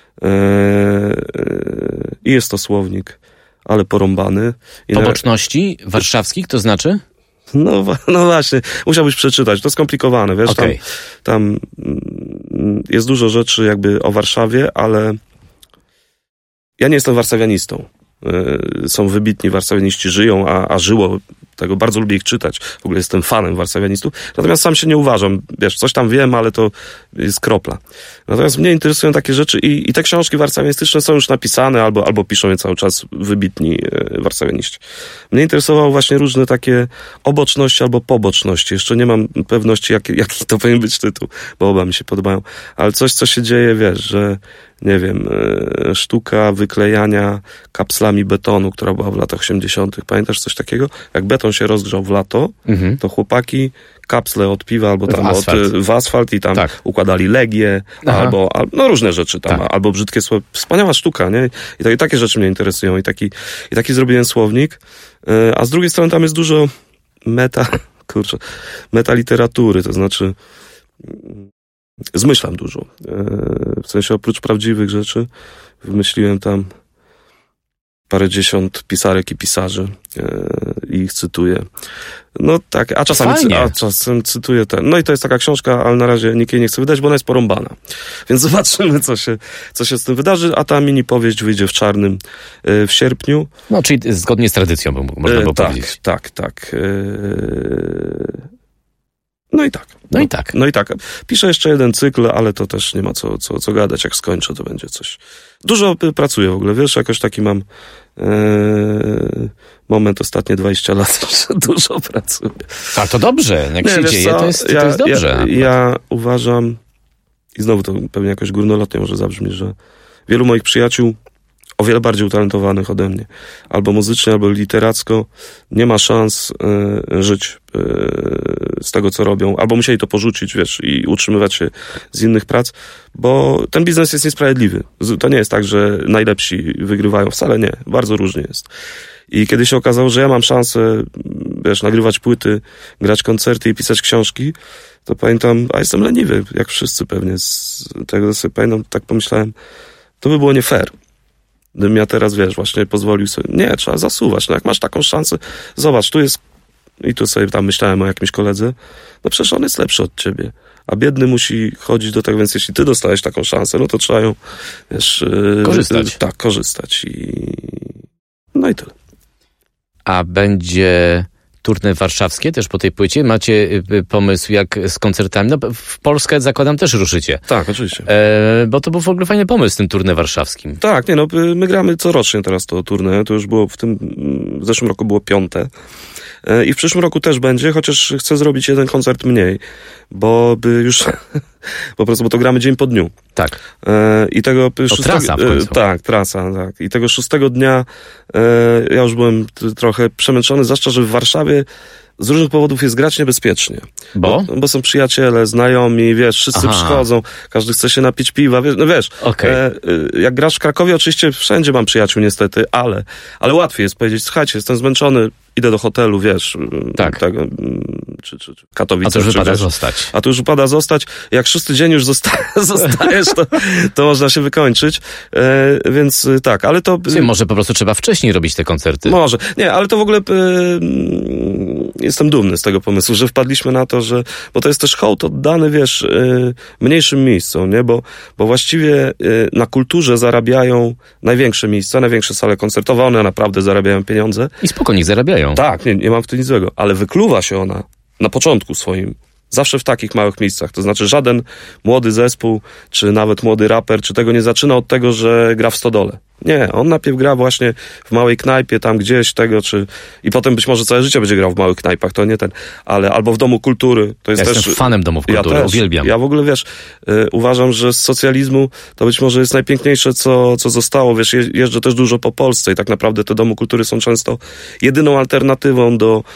i jest to słownik, ale porąbany. Poboczności warszawskich, to znaczy? No właśnie, musiałbyś przeczytać, to skomplikowane, wiesz, tam jest dużo rzeczy jakby o Warszawie, ale ja nie jestem warszawianistą. Są wybitni warszawianiści, żyją, a żyło tego, bardzo lubię ich czytać. W ogóle jestem fanem warszawianistów. Natomiast sam się nie uważam. Wiesz, coś tam wiem, ale to jest kropla. Natomiast mnie interesują takie rzeczy i te książki warszawianistyczne są już napisane albo piszą je cały czas wybitni warszawianiści. Mnie interesowały właśnie różne takie oboczności albo poboczności. Jeszcze nie mam pewności, jaki to powinien być tytuł, bo oba mi się podobają. Ale coś, co się dzieje, wiesz, że nie wiem, sztuka wyklejania kapslami betonu, która była w latach 80. Pamiętasz coś takiego? Jak beton się rozgrzał w lato, to chłopaki kapsle od piwa albo tam w asfalt i tam układali legie, albo różne rzeczy tam, albo brzydkie słowa. Wspaniała sztuka, nie? I takie rzeczy mnie interesują. I taki zrobiłem słownik. A z drugiej strony tam jest dużo metaliteratury, to znaczy zmyślam dużo. W sensie oprócz prawdziwych rzeczy wymyśliłem tam parędziesiąt pisarek i pisarzy i ich cytuję. No tak, a czasem cytuję ten. No i to jest taka książka, ale na razie nikt jej nie chce wydać, bo ona jest porąbana. Więc zobaczymy, co się z tym wydarzy, a ta mini powieść wyjdzie w czarnym w sierpniu. No, czyli zgodnie z tradycją, można by powiedzieć. Tak. No i tak. No i tak. Piszę jeszcze jeden cykl, ale to też nie ma co gadać. Jak skończę, to będzie coś. Dużo pracuję w ogóle, wiesz, jakoś taki mam moment ostatnie 20 lat, że dużo pracuję. A to dobrze, jak się dzieje, to jest dobrze. Ja uważam, i znowu to pewnie jakoś górnolotnie może zabrzmi, że wielu moich przyjaciół, o wiele bardziej utalentowanych ode mnie, albo muzycznie, albo literacko, nie ma szans żyć z tego, co robią, albo musieli to porzucić, wiesz, i utrzymywać się z innych prac, bo ten biznes jest niesprawiedliwy. To nie jest tak, że najlepsi wygrywają. Wcale nie. Bardzo różnie jest. I kiedy się okazało, że ja mam szansę, wiesz, nagrywać płyty, grać koncerty i pisać książki, to pamiętam, a jestem leniwy, jak wszyscy pewnie z tego sobie pamiętam, tak pomyślałem, to by było nie fair. Gdybym ja teraz, wiesz, właśnie pozwolił sobie, nie, trzeba zasuwać, no jak masz taką szansę, zobacz, tu jest, i tu sobie tam myślałem o jakimś koledze, no przecież on jest lepszy od ciebie, a biedny musi chodzić do tego, więc jeśli ty dostałeś taką szansę, no to trzeba ją, wiesz, korzystać. Tak, korzystać no i tyle. A będzie tournée warszawskie też po tej płycie? Macie pomysł jak z koncertami? No, w Polskę, zakładam, też ruszycie. Tak, oczywiście. Bo to był w ogóle fajny pomysł z tym tournée warszawskim. Tak, nie no, my gramy corocznie teraz to tournée, to już było w zeszłym roku było 5. I w przyszłym roku też będzie, chociaż chcę zrobić jeden koncert mniej, bo by już po prostu, bo to gramy dzień po dniu. Tak. I tego trasa w końcu. Tak, trasa, tak. I tego 6 dnia ja już byłem trochę przemęczony, zwłaszcza, że w Warszawie z różnych powodów jest grać niebezpiecznie. Bo są przyjaciele, znajomi, wiesz, wszyscy przychodzą, każdy chce się napić piwa, wiesz. Okay. Jak grasz w Krakowie, oczywiście wszędzie mam przyjaciół niestety, ale łatwiej jest powiedzieć, słuchajcie, jestem zmęczony, idę do hotelu, wiesz. Tak. Czy Katowice. A to już wypada zostać. A to już wypada zostać. Jak 6 dzień już zostajesz, to można się wykończyć. Więc tak, ale to... Może po prostu trzeba wcześniej robić te koncerty. Może. Nie, ale to w ogóle jestem dumny z tego pomysłu, że wpadliśmy na to, bo to jest też hołd oddany, wiesz, mniejszym miejscom, nie? Bo właściwie na kulturze zarabiają największe miejsca, największe sale koncertowe, one naprawdę zarabiają pieniądze. I spoko, niech zarabiają. Tak, nie mam w tym nic złego, ale wykluwa się ona na początku swoim zawsze w takich małych miejscach. To znaczy żaden młody zespół, czy nawet młody raper, czy tego nie zaczyna od tego, że gra w stodole. Nie, on najpierw gra właśnie w małej knajpie, tam gdzieś i potem być może całe życie będzie grał w małych knajpach, to nie ale albo w Domu Kultury. To jest ja też, jestem fanem Domów Kultury, uwielbiam. Ja w ogóle, wiesz, uważam, że z socjalizmu to być może jest najpiękniejsze, co zostało. Wiesz, jeżdżę też dużo po Polsce i tak naprawdę te Domy Kultury są często jedyną alternatywą do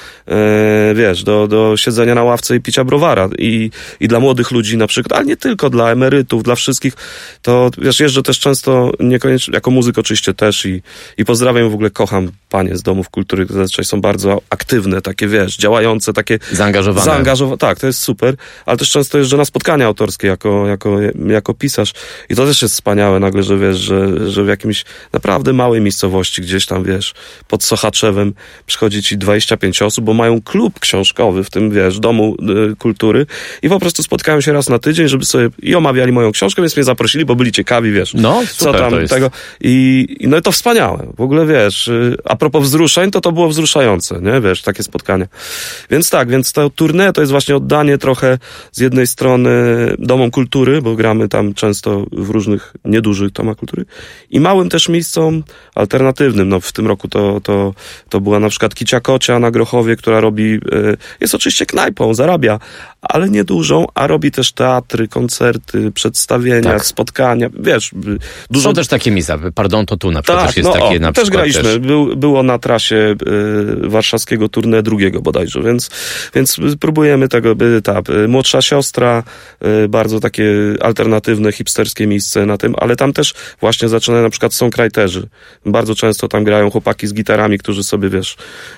siedzenia na ławce i picia browara. I dla młodych ludzi na przykład, ale nie tylko, dla emerytów, dla wszystkich. To, wiesz, jeżdżę też często, niekoniecznie, jako muzyk oczywiście też i pozdrawiam, w ogóle kocham panie z Domów Kultury, które zazwyczaj są bardzo aktywne, takie, wiesz, działające, takie... Zaangażowane. Tak, to jest super, ale też często jeżdżę na spotkania autorskie jako pisarz i to też jest wspaniałe nagle, że wiesz, że w jakimś naprawdę małej miejscowości, gdzieś tam, wiesz, pod Sochaczewem przychodzi ci 25 osób, bo mają klub książkowy w tym, wiesz, Domu Kultury i po prostu spotkają się raz na tydzień, żeby sobie i omawiali moją książkę, więc mnie zaprosili, bo byli ciekawi, wiesz, no, super, co tam to jest. tego. No i to wspaniałe. W ogóle, wiesz, a propos wzruszeń, to było wzruszające, nie? Wiesz, takie spotkania. Więc tak, więc to tournée to jest właśnie oddanie trochę z jednej strony Domom Kultury, bo gramy tam często w różnych niedużych domach kultury i małym też miejscom alternatywnym. No w tym roku to była na przykład Kicia Kocia na Grochowie, która robi, jest oczywiście knajpą, zarabia, ale niedużą, a robi też teatry, koncerty, przedstawienia, tak. Spotkania, wiesz, dużo... Są też takie miejsca, Pardon to tu na przykład tak, też jest takie na też przykład. Graliśmy, było na trasie warszawskiego tournée drugiego bodajże, więc próbujemy tego, Młodsza Siostra, bardzo takie alternatywne, hipsterskie miejsce na tym, ale tam też właśnie zaczynają, na przykład są krajterzy. Bardzo często tam grają chłopaki z gitarami, którzy sobie, wiesz,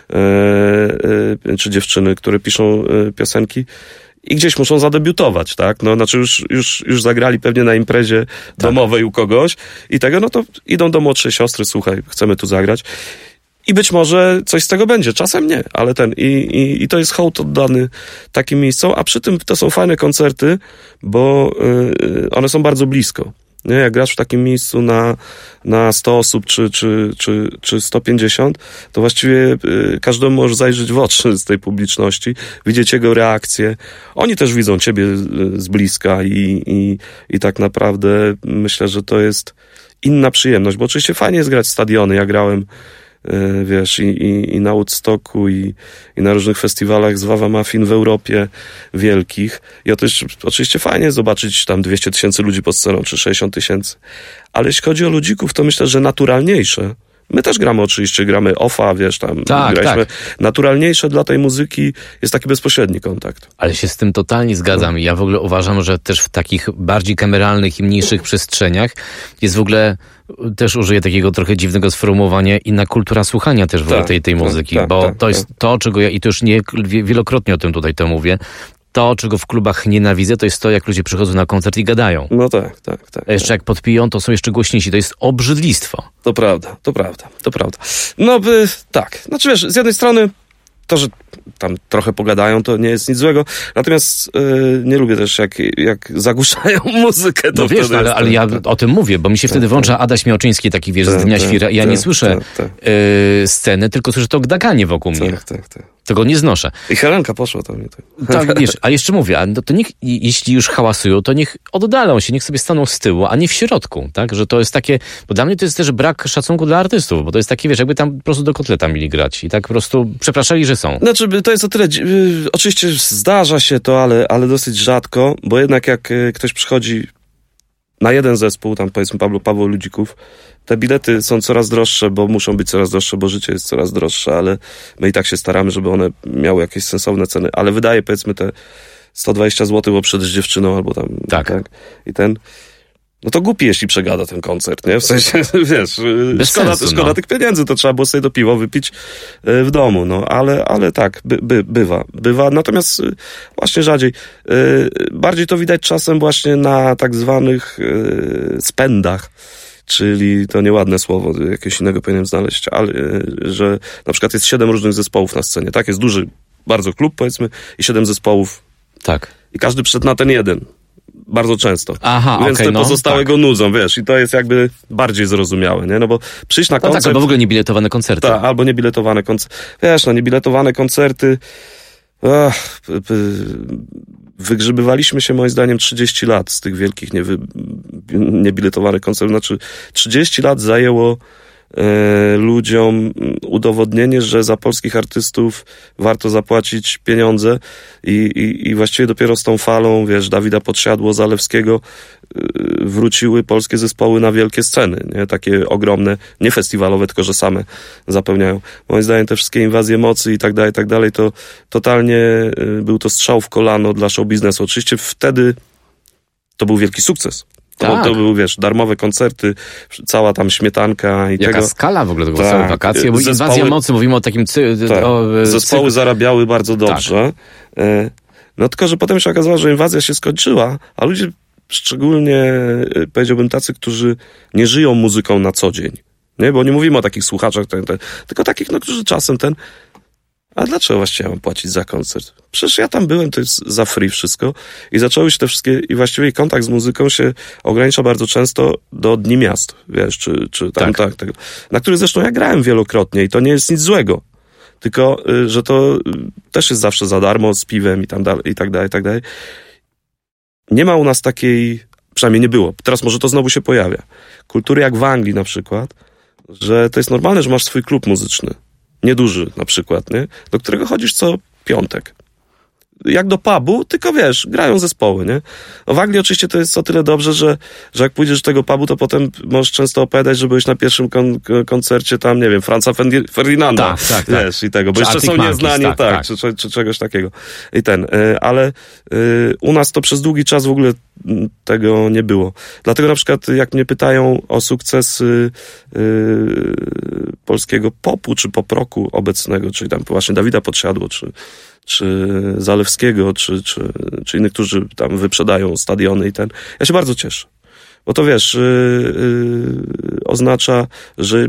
czy dziewczyny, które piszą piosenki i gdzieś muszą zadebiutować, tak? No, znaczy już zagrali pewnie na imprezie domowej u kogoś i tego, no to idą do Młodszej Siostry, słuchaj, chcemy tu zagrać. I być może coś z tego będzie, czasem nie, ale i to jest hołd oddany takim miejscom, a przy tym to są fajne koncerty, bo one są bardzo blisko. Nie? Jak grasz w takim miejscu na 100 osób czy 150, to właściwie każdemu możesz zajrzeć w oczy z tej publiczności, widzieć jego reakcję. Oni też widzą ciebie z bliska i tak naprawdę myślę, że to jest inna przyjemność, bo oczywiście fajnie jest grać stadiony. Ja grałem, wiesz, i na Woodstocku, i na różnych festiwalach z Wawa Muffin w Europie wielkich. I oczywiście fajnie jest zobaczyć tam 200 000 ludzi pod sceną, czy 60 000. Ale jeśli chodzi o ludzików, to myślę, że naturalniejsze. My też gramy oczywiście, gramy OFA, wiesz, tam graliśmy. Naturalniejsze dla tej muzyki jest taki bezpośredni kontakt. Ale się z tym totalnie zgadzam. Ja w ogóle uważam, że też w takich bardziej kameralnych i mniejszych przestrzeniach jest w ogóle, też użyję takiego trochę dziwnego sformułowania, inna kultura słuchania też w ogóle tej muzyki, bo to jest to, czego ja, i to już wielokrotnie o tym tutaj to mówię, to, czego w klubach nienawidzę, to jest to, jak ludzie przychodzą na koncert i gadają. No tak. A jeszcze jak podpiją, to są jeszcze głośniejsi. To jest obrzydlistwo. To prawda. No tak. Znaczy wiesz, z jednej strony to, że tam trochę pogadają, to nie jest nic złego. Natomiast nie lubię też, jak zagłuszają muzykę. To no wiesz, ale ja o tym mówię, bo mi się wtedy włącza Adaś Miałczyński, taki wiesz, z Dnia Świra. I ja nie słyszę sceny, tylko słyszę to gdakanie wokół mnie. Tak. Tego nie znoszę. I Helenka poszła tam. Tak, wiesz, a jeszcze mówię, to niech, jeśli już hałasują, to niech oddalą się, niech sobie staną z tyłu, a nie w środku, tak? Że to jest takie, bo dla mnie to jest też brak szacunku dla artystów, bo to jest takie, wiesz, jakby tam po prostu do kotleta mieli grać i tak po prostu przepraszali, że są. Znaczy, to jest o tyle, oczywiście zdarza się to, ale dosyć rzadko, bo jednak jak ktoś przychodzi na jeden zespół, tam powiedzmy Paweł Ludzików, te bilety są coraz droższe, bo muszą być coraz droższe, bo życie jest coraz droższe, ale my i tak się staramy, żeby one miały jakieś sensowne ceny, ale wydaje powiedzmy te 120 zł, bo przyjdziesz z dziewczyną albo tam... Tak. I no to głupi, jeśli przegada ten koncert, nie? W sensie, wiesz, szkoda tych pieniędzy, to trzeba było sobie do piwo wypić w domu, no, ale tak, bywa. Natomiast właśnie rzadziej. Bardziej to widać czasem właśnie na tak zwanych spędach, czyli to nieładne słowo, jakieś innego powinienem znaleźć, ale że na przykład jest 7 różnych zespołów na scenie, tak? Jest duży bardzo klub, powiedzmy, i 7 zespołów. Tak. I każdy przyszedł na ten jeden. Bardzo często. Aha, więc te pozostałe go nudzą, wiesz, i to jest jakby bardziej zrozumiałe, nie? No bo przyjść na koncert... No tak, albo w ogóle niebiletowane koncerty. Tak, albo niebiletowane koncerty. Wiesz, niebiletowane koncerty... Wygrzebywaliśmy się moim zdaniem 30 lat z tych wielkich niebiletowanych koncertów. Znaczy 30 lat zajęło ludziom udowodnienie, że za polskich artystów warto zapłacić pieniądze i właściwie dopiero z tą falą, wiesz, Dawida Podsiadło, Zalewskiego wróciły polskie zespoły na wielkie sceny, nie? Takie ogromne, nie festiwalowe, tylko że same zapełniają. Moim zdaniem te wszystkie inwazje mocy i tak dalej, to totalnie był to strzał w kolano dla show biznesu. Oczywiście wtedy to był wielki sukces. Tak. To były, wiesz, darmowe koncerty, cała tam śmietanka i jaka tego. Skala w ogóle tego całe wakacje, bo inwazja mocy, mówimy o takim... Zespoły zarabiały bardzo dobrze. Tak. No tylko, że potem się okazało, że inwazja się skończyła, a ludzie, szczególnie powiedziałbym tacy, którzy nie żyją muzyką na co dzień, nie? Bo nie mówimy o takich słuchaczach, tylko takich, no, którzy czasem a dlaczego właściwie mam płacić za koncert? Przecież ja tam byłem, to jest za free wszystko. I zaczęły się te wszystkie, i właściwie kontakt z muzyką się ogranicza bardzo często do Dni Miast, wiesz, czy tam, tak, tego, na których zresztą ja grałem wielokrotnie i to nie jest nic złego. Tylko, że to też jest zawsze za darmo, z piwem i tam dalej, i tak dalej. Nie ma u nas takiej, przynajmniej nie było, teraz może to znowu się pojawia, kultury jak w Anglii na przykład, że to jest normalne, że masz swój klub muzyczny. Nieduży na przykład, nie? Do którego chodzisz co piątek. Jak do pubu, tylko wiesz, grają zespoły, nie? No w Anglii oczywiście to jest o tyle dobrze, że jak pójdziesz do tego pubu, to potem możesz często opowiadać, że byłeś na pierwszym koncercie tam, nie wiem, Franza Ferdinanda, wiesz, i tego, bo jeszcze są nieznani, czy czegoś takiego. Ale u nas to przez długi czas w ogóle tego nie było. Dlatego na przykład jak mnie pytają o sukcesy polskiego popu, czy pop-rocku obecnego, czyli tam właśnie Dawida Podsiadło, czy Zalewskiego, czy innych, którzy tam wyprzedają stadiony ja się bardzo cieszę. Bo to wiesz, oznacza, że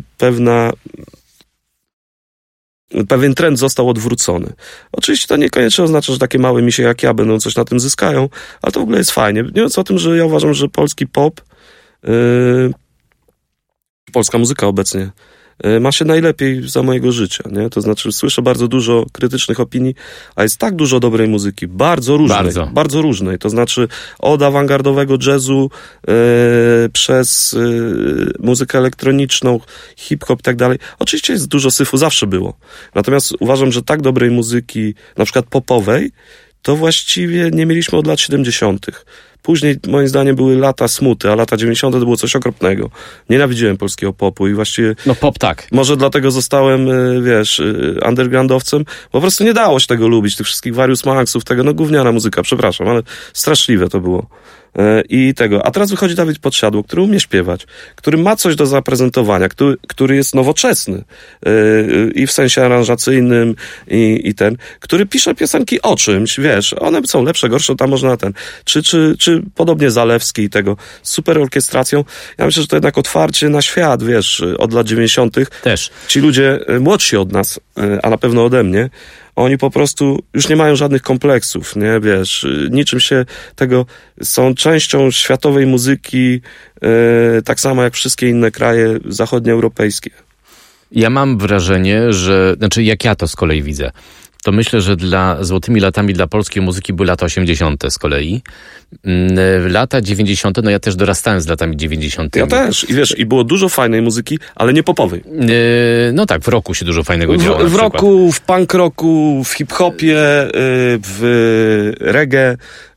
pewien trend został odwrócony. Oczywiście to niekoniecznie oznacza, że takie małe misie jak ja będą coś na tym zyskają, ale to w ogóle jest fajnie. Nie mówiąc o tym, że ja uważam, że polski pop polska muzyka obecnie ma się najlepiej za mojego życia, nie? To znaczy słyszę bardzo dużo krytycznych opinii, a jest tak dużo dobrej muzyki, bardzo różnej, to znaczy od awangardowego jazzu przez muzykę elektroniczną, hip-hop i tak dalej. Oczywiście jest dużo syfu, zawsze było. Natomiast uważam, że tak dobrej muzyki, na przykład popowej, to właściwie nie mieliśmy od lat 70. Później, moim zdaniem, były lata smuty, a lata 90. to było coś okropnego. Nienawidziłem polskiego popu i właściwie... No pop tak. Może dlatego zostałem, undergroundowcem. Po prostu nie dało się tego lubić, tych wszystkich Various Maxów, tego, no gówniana muzyka, przepraszam, ale straszliwe to było. I tego. A teraz wychodzi Dawid Podsiadło, który umie śpiewać, który ma coś do zaprezentowania, który jest nowoczesny i w sensie aranżacyjnym i który pisze piosenki o czymś, wiesz, one są lepsze, gorsze, tam można czy podobnie Zalewski i tego, z super orkiestracją. Ja myślę, że to jednak otwarcie na świat, wiesz, od lat 90. Też. Ci ludzie młodsi od nas, a na pewno ode mnie, oni po prostu już nie mają żadnych kompleksów, nie, wiesz, niczym się tego, są częścią światowej muzyki, tak samo jak wszystkie inne kraje zachodnioeuropejskie. Ja mam wrażenie, że, znaczy jak ja to z kolei widzę, to myślę, że złotymi latami dla polskiej muzyki były lata 80. z kolei. Lata 90. no ja też dorastałem z latami 90. Ja też. I wiesz, i było dużo fajnej muzyki, ale nie popowej. No tak, w rocku się dużo fajnego działo. W rocku, w punk rocku, w hip-hopie, w reggae,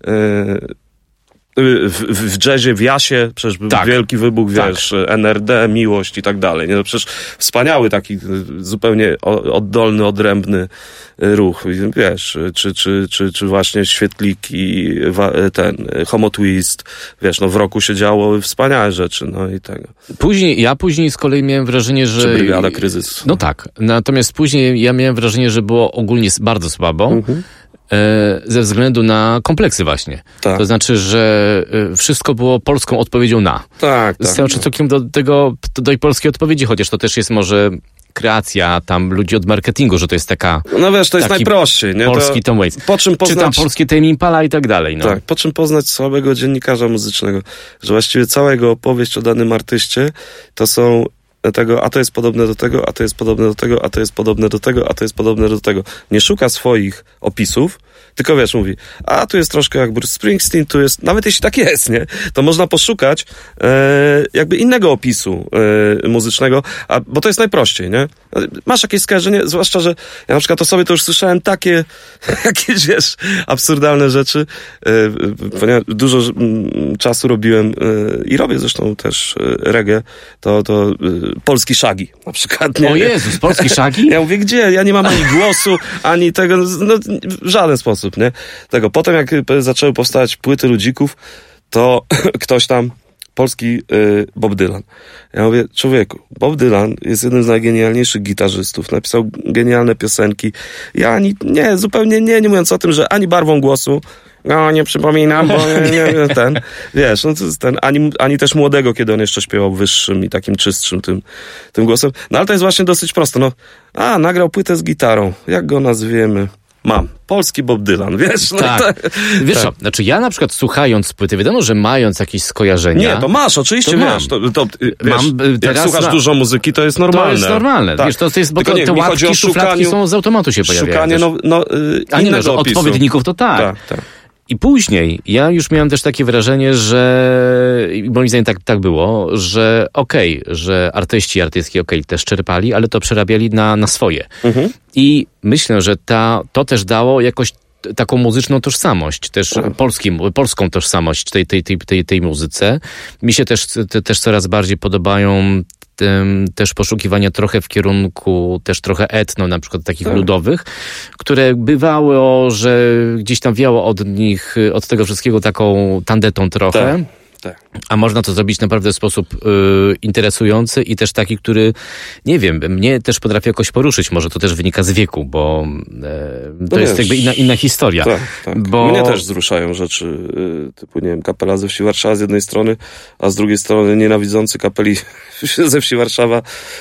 w jazzie, w jasie, przecież był wielki wybuch, wiesz, NRD, Miłość i tak dalej. Nie? No przecież wspaniały taki zupełnie oddolny, odrębny ruch, wiesz, czy właśnie Świetliki, Homo Twist, wiesz, no w roku się działo wspaniałe rzeczy, no i tego. Później z kolei miałem wrażenie, że... Czy Brygada Kryzys. No tak, natomiast później ja miałem wrażenie, że było ogólnie bardzo słabo, ze względu na kompleksy właśnie. Tak. To znaczy, że wszystko było polską odpowiedzią na. Tak. Znaczy całkiem do tej polskiej odpowiedzi, chociaż to też jest może kreacja tam ludzi od marketingu, że to jest taka... No wiesz, to jest najprościej, nie? Polski Tom Waits. Czy tam polskie Tame Impala i tak dalej, no. Tak, po czym poznać słabego dziennikarza muzycznego, że właściwie cała jego opowieść o danym artyście to są tego, a to jest podobne do tego, a to jest podobne do tego, a to jest podobne do tego, a to jest podobne do tego. Nie szuka swoich opisów, tylko wiesz, mówi, a tu jest troszkę jak Bruce Springsteen, tu jest, nawet jeśli tak jest, nie? To można poszukać jakby innego opisu muzycznego, bo to jest najprościej, nie? Masz jakieś skojarzenie, zwłaszcza, że ja na przykład o sobie to już słyszałem takie jakieś, wiesz, absurdalne rzeczy, ponieważ dużo czasu robiłem i robię zresztą też reggae, to polski Shaggy na przykład. Nie? O Jezus, polski Shaggy? Ja mówię, gdzie? Ja nie mam ani głosu, ani tego, no w żaden sposób, nie? Tego. Potem jak zaczęły powstawać płyty ludzików, to ktoś tam, polski Bob Dylan. Ja mówię, człowieku, Bob Dylan jest jednym z najgenialniejszych gitarzystów, napisał genialne piosenki. Ja zupełnie nie mówiąc o tym, że ani barwą głosu, no nie przypominam, bo ten, wiesz, no to jest ani też młodego, kiedy on jeszcze śpiewał wyższym i takim czystszym tym głosem. No ale to jest właśnie dosyć proste, no. Nagrał płytę z gitarą, jak go nazwiemy? Mam. Polski Bob Dylan, wiesz? No tak. Wiesz co, znaczy ja na przykład słuchając płyty, wiadomo, że mając jakieś skojarzenia... Nie, to masz, oczywiście, to wiesz. Mam, jak słuchasz dużo muzyki, to jest normalne. To jest normalne. Tak. Wiesz, to jest, bo te łapki, szufladki są z automatu się pojawiają. Szukanie innego opisu. Odpowiedników to tak. I później ja już miałem też takie wrażenie, że moim zdaniem tak było, że że artystki też czerpali, ale to przerabiali na swoje. I myślę, że to też dało jakoś taką muzyczną tożsamość, też polską tożsamość tej muzyce. Mi się też coraz bardziej podobają też poszukiwania trochę w kierunku też trochę etno, na przykład takich ludowych, które bywało, że gdzieś tam wiało od nich, od tego wszystkiego taką tandetą trochę. Tak. A można to zrobić naprawdę w sposób interesujący i też taki, który, nie wiem, mnie też potrafi jakoś poruszyć. Może to też wynika z wieku, bo to jest jakby inna historia. Tak. Mnie też wzruszają rzeczy typu, nie wiem, Kapela ze Wsi Warszawa z jednej strony, a z drugiej strony nienawidzący kapeli ze Wsi Warszawa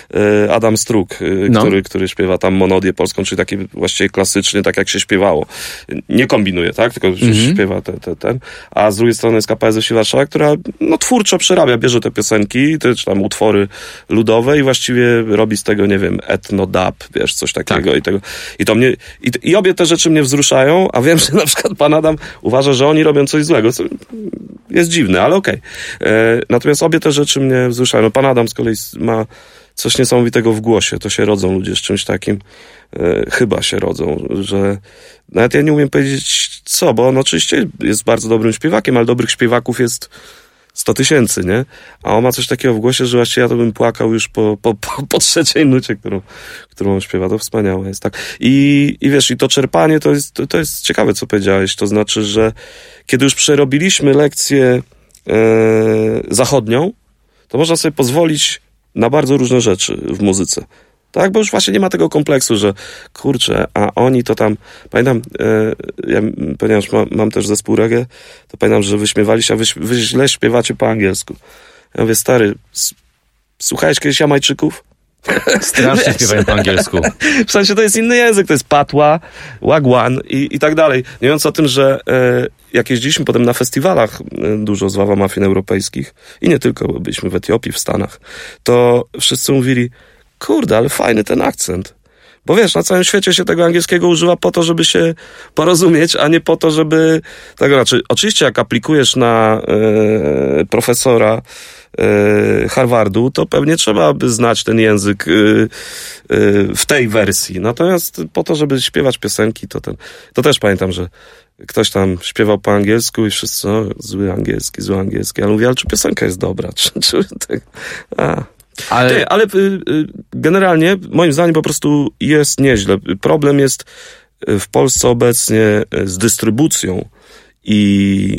Adam Struk, który śpiewa tam monodię polską, czyli takie właściwie klasycznie, tak jak się śpiewało. Nie kombinuje, tak? Tylko śpiewa ten. A z drugiej strony jest Kapela ze Wsi Warszawa, która twórczo przerabia, bierze te piosenki, czy tam utwory ludowe i właściwie robi z tego, nie wiem, etno-dub, wiesz, coś takiego. Tak. I to mnie, i obie te rzeczy mnie wzruszają, a wiem, że na przykład pan Adam uważa, że oni robią coś złego, co jest dziwne, ale okej. Natomiast obie te rzeczy mnie wzruszają. No, pan Adam z kolei ma coś niesamowitego w głosie, to się rodzą ludzie z czymś takim, chyba się rodzą, że nawet ja nie umiem powiedzieć co, bo on oczywiście jest bardzo dobrym śpiewakiem, ale dobrych śpiewaków jest 100 000, nie? A on ma coś takiego w głosie, że właściwie ja to bym płakał już po trzeciej nucie, którą on śpiewa. To wspaniałe jest, tak. I wiesz, i to czerpanie to jest ciekawe, co powiedziałeś. To znaczy, że kiedy już przerobiliśmy lekcję zachodnią, to można sobie pozwolić na bardzo różne rzeczy w muzyce. Tak, bo już właśnie nie ma tego kompleksu, że kurczę, a oni to tam... Pamiętam, ponieważ mam też zespół reggae, to pamiętam, że wyśmiewali się, a wy źle śpiewacie po angielsku. Ja mówię, stary, słuchałeś kiedyś Jamajczyków? Strasznie śpiewają po angielsku. W sensie to jest inny język, to jest patła, wagwan i tak dalej. Nie mówiąc o tym, że jak jeździliśmy potem na festiwalach dużo z Wawa Mafin europejskich i nie tylko, bo byliśmy w Etiopii, w Stanach, to wszyscy mówili, kurde, ale fajny ten akcent. Bo wiesz, na całym świecie się tego angielskiego używa po to, żeby się porozumieć, a nie po to, żeby... Tego, znaczy, oczywiście jak aplikujesz na profesora Harvardu, to pewnie trzeba by znać ten język w tej wersji. Natomiast po to, żeby śpiewać piosenki, to też pamiętam, że ktoś tam śpiewał po angielsku i wszyscy, zły angielski. Ale mówię, ale czy piosenka jest dobra? Ale generalnie, moim zdaniem, po prostu jest nieźle. Problem jest w Polsce obecnie z dystrybucją i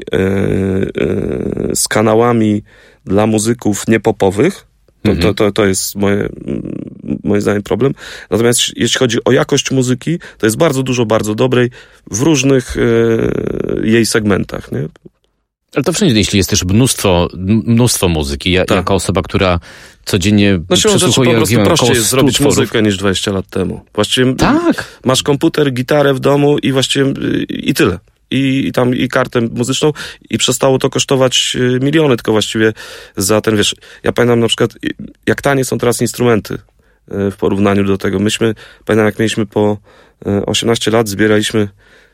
z kanałami dla muzyków niepopowych. To jest moim zdaniem problem. Natomiast jeśli chodzi o jakość muzyki, to jest bardzo dużo, bardzo dobrej w różnych jej segmentach, nie? Ale to wszędzie, jeśli jest też mnóstwo muzyki. Tak. Jako osoba, która codziennie przesłuchuje... Po prostu prościej jest zrobić muzykę niż 20 lat temu. Właściwie masz komputer, gitarę w domu i właściwie i tyle. I kartę muzyczną i przestało to kosztować miliony, tylko właściwie za ten, wiesz, ja pamiętam na przykład, jak tanie są teraz instrumenty w porównaniu do tego. Pamiętam jak mieliśmy po 18 lat, zbieraliśmy,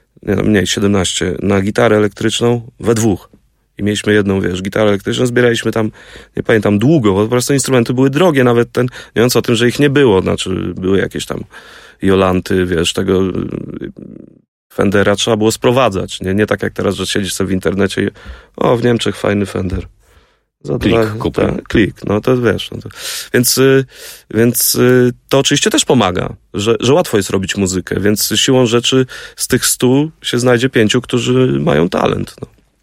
17, na gitarę elektryczną we dwóch. I mieliśmy jedną, gitarę elektryczną, zbieraliśmy tam, nie pamiętam, długo, bo po prostu instrumenty były drogie, nawet nie mówiąc o tym, że ich nie było, znaczy były jakieś tam Jolanty, tego Fendera trzeba było sprowadzać, nie tak jak teraz, że siedzisz sobie w internecie i w Niemczech fajny Fender. Klik, to wiesz. Więc to oczywiście też pomaga, że łatwo jest robić muzykę, więc siłą rzeczy z tych 100 się znajdzie 5, którzy mają talent.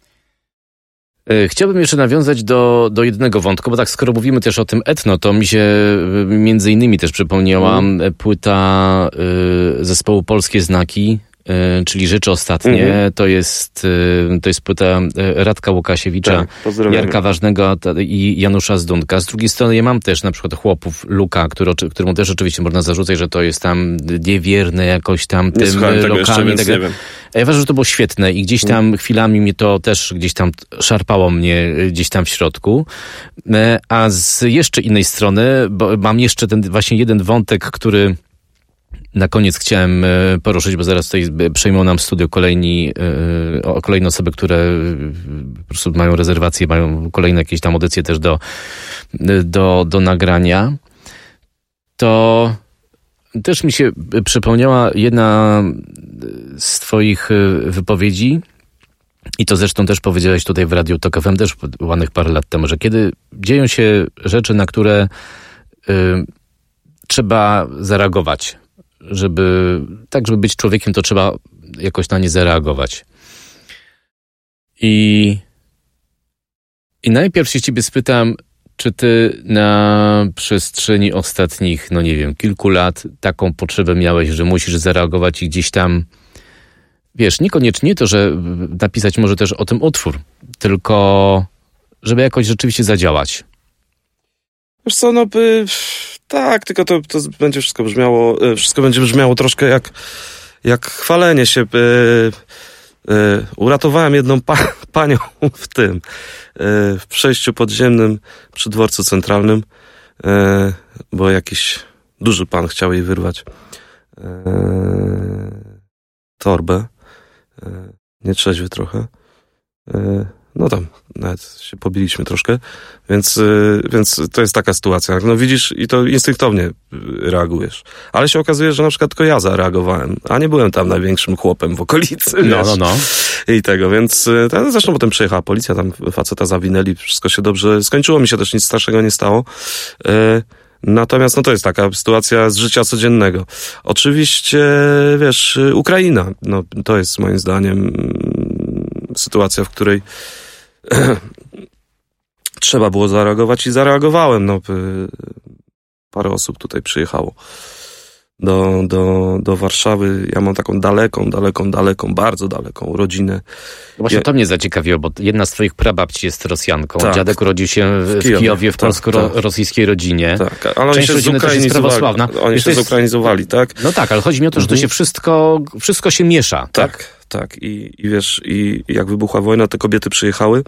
Chciałbym jeszcze nawiązać do jednego wątku, bo tak skoro mówimy też o tym etno, to mi się między innymi też przypomniała płyta zespołu Polskie Znaki, czyli Rzeczy Ostatnie. To jest płyta Radka Łukasiewicza, Jarka Ważnego i Janusza Zdunka. Z drugiej strony ja mam też na przykład Chłopów Luka, któremu też oczywiście można zarzucać, że to jest tam niewierny jakoś tam tym lokami. Ja uważam, że to było świetne i gdzieś tam chwilami mnie to też gdzieś tam szarpało mnie gdzieś tam w środku. A z jeszcze innej strony, bo mam jeszcze ten właśnie jeden wątek, który na koniec chciałem poruszyć, bo zaraz tutaj przejmą nam studio kolejne osoby, które po prostu mają rezerwacje, mają kolejne jakieś tam audycje też do nagrania. To też mi się przypomniała jedna z twoich wypowiedzi i to zresztą też powiedziałeś tutaj w Radiu Tok FM też ładnych parę lat temu, że kiedy dzieją się rzeczy, na które trzeba zareagować, żeby być człowiekiem, to trzeba jakoś na nie zareagować. I najpierw się ciebie spytam, czy ty na przestrzeni ostatnich, kilku lat taką potrzebę miałeś, że musisz zareagować i gdzieś tam, niekoniecznie to, że napisać może też o tym utwór, tylko żeby jakoś rzeczywiście zadziałać. Wiesz co, tak, tylko to będzie wszystko będzie brzmiało troszkę jak chwalenie się. Uratowałem jedną panią w przejściu podziemnym przy dworcu centralnym, bo jakiś duży pan chciał jej wyrwać torbę, nietrzeźwy trochę. No tam nawet się pobiliśmy troszkę, więc to jest taka sytuacja. No widzisz i to instynktownie reagujesz. Ale się okazuje, że na przykład tylko ja zareagowałem, a nie byłem tam największym chłopem w okolicy. No. I tego, więc zresztą potem przyjechała policja, tam faceta zawinęli, wszystko się dobrze skończyło, mi się też nic strasznego nie stało. Natomiast no to jest taka sytuacja z życia codziennego. Oczywiście, wiesz, Ukraina, no to jest moim zdaniem sytuacja, w której trzeba było zareagować i zareagowałem. No, parę osób tutaj przyjechało do Warszawy. Ja mam taką daleką, bardzo daleką rodzinę. Właśnie to mnie zaciekawiło, bo jedna z twoich prababci jest Rosjanką. Tak. Dziadek urodził się w Kijowie w polsko-rosyjskiej rodzinie. Tak, ale oni Część się rodziny też jest prawosławna. Oni się zukrainizowali, tak? No tak, ale chodzi mi o to, że to się wszystko się miesza. Tak. I wiesz, i jak wybuchła wojna, te kobiety przyjechały.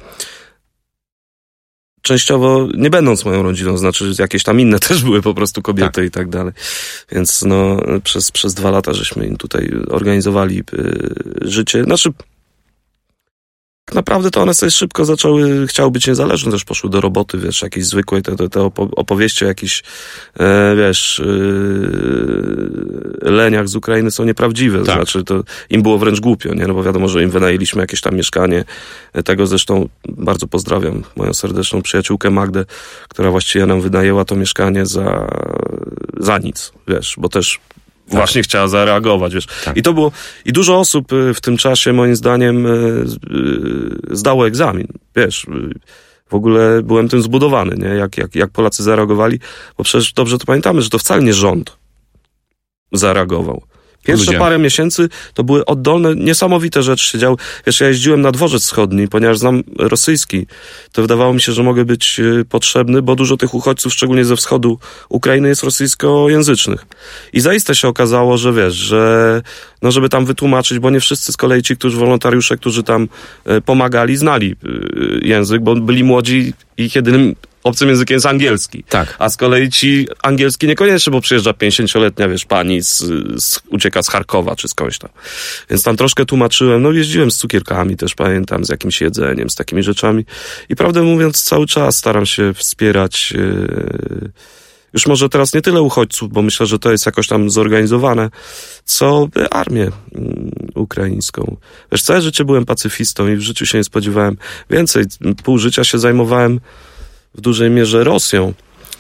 Częściowo nie będąc moją rodziną, znaczy jakieś tam inne też były po prostu kobiety i tak dalej. Więc no przez 2 lata żeśmy im tutaj organizowali życie. Znaczy tak naprawdę to one sobie szybko chciały być niezależne, też poszły do roboty, wiesz, jakieś zwykłe te opowieści o jakichś, wiesz, leniach z Ukrainy są nieprawdziwe. Tak. Znaczy to im było wręcz głupio, nie? No bo wiadomo, że im wynajęliśmy jakieś tam mieszkanie. Tego zresztą bardzo pozdrawiam moją serdeczną przyjaciółkę Magdę, która właściwie nam wynajęła to mieszkanie za nic, wiesz, bo też właśnie chciała zareagować, wiesz. Tak. I to było, i dużo osób w tym czasie, moim zdaniem, zdało egzamin, wiesz. W ogóle byłem tym zbudowany, nie? Jak Polacy zareagowali, bo przecież dobrze to pamiętamy, że to wcale nie rząd zareagował. Pierwsze parę miesięcy to były oddolne, niesamowite rzeczy się działy. Wiesz, ja jeździłem na dworzec wschodni, ponieważ znam rosyjski, to wydawało mi się, że mogę być potrzebny, bo dużo tych uchodźców, szczególnie ze wschodu Ukrainy, jest rosyjskojęzycznych. I zaiste się okazało, że wiesz, że no żeby tam wytłumaczyć, bo nie wszyscy z kolei ci, wolontariusze, którzy tam pomagali, znali język, bo byli młodzi i ich jedynym obcym językiem jest angielski. Tak. A z kolei ci angielski niekoniecznie, bo przyjeżdża 50-letnia, wiesz, pani ucieka z Charkowa czy skądś tam. Więc tam troszkę tłumaczyłem, no jeździłem z cukierkami też, pamiętam, z jakimś jedzeniem, z takimi rzeczami. I prawdę mówiąc, cały czas staram się wspierać już może teraz nie tyle uchodźców, bo myślę, że to jest jakoś tam zorganizowane, co armię ukraińską. Wiesz, całe życie byłem pacyfistą i w życiu się nie spodziewałem więcej. Pół życia się zajmowałem w dużej mierze Rosją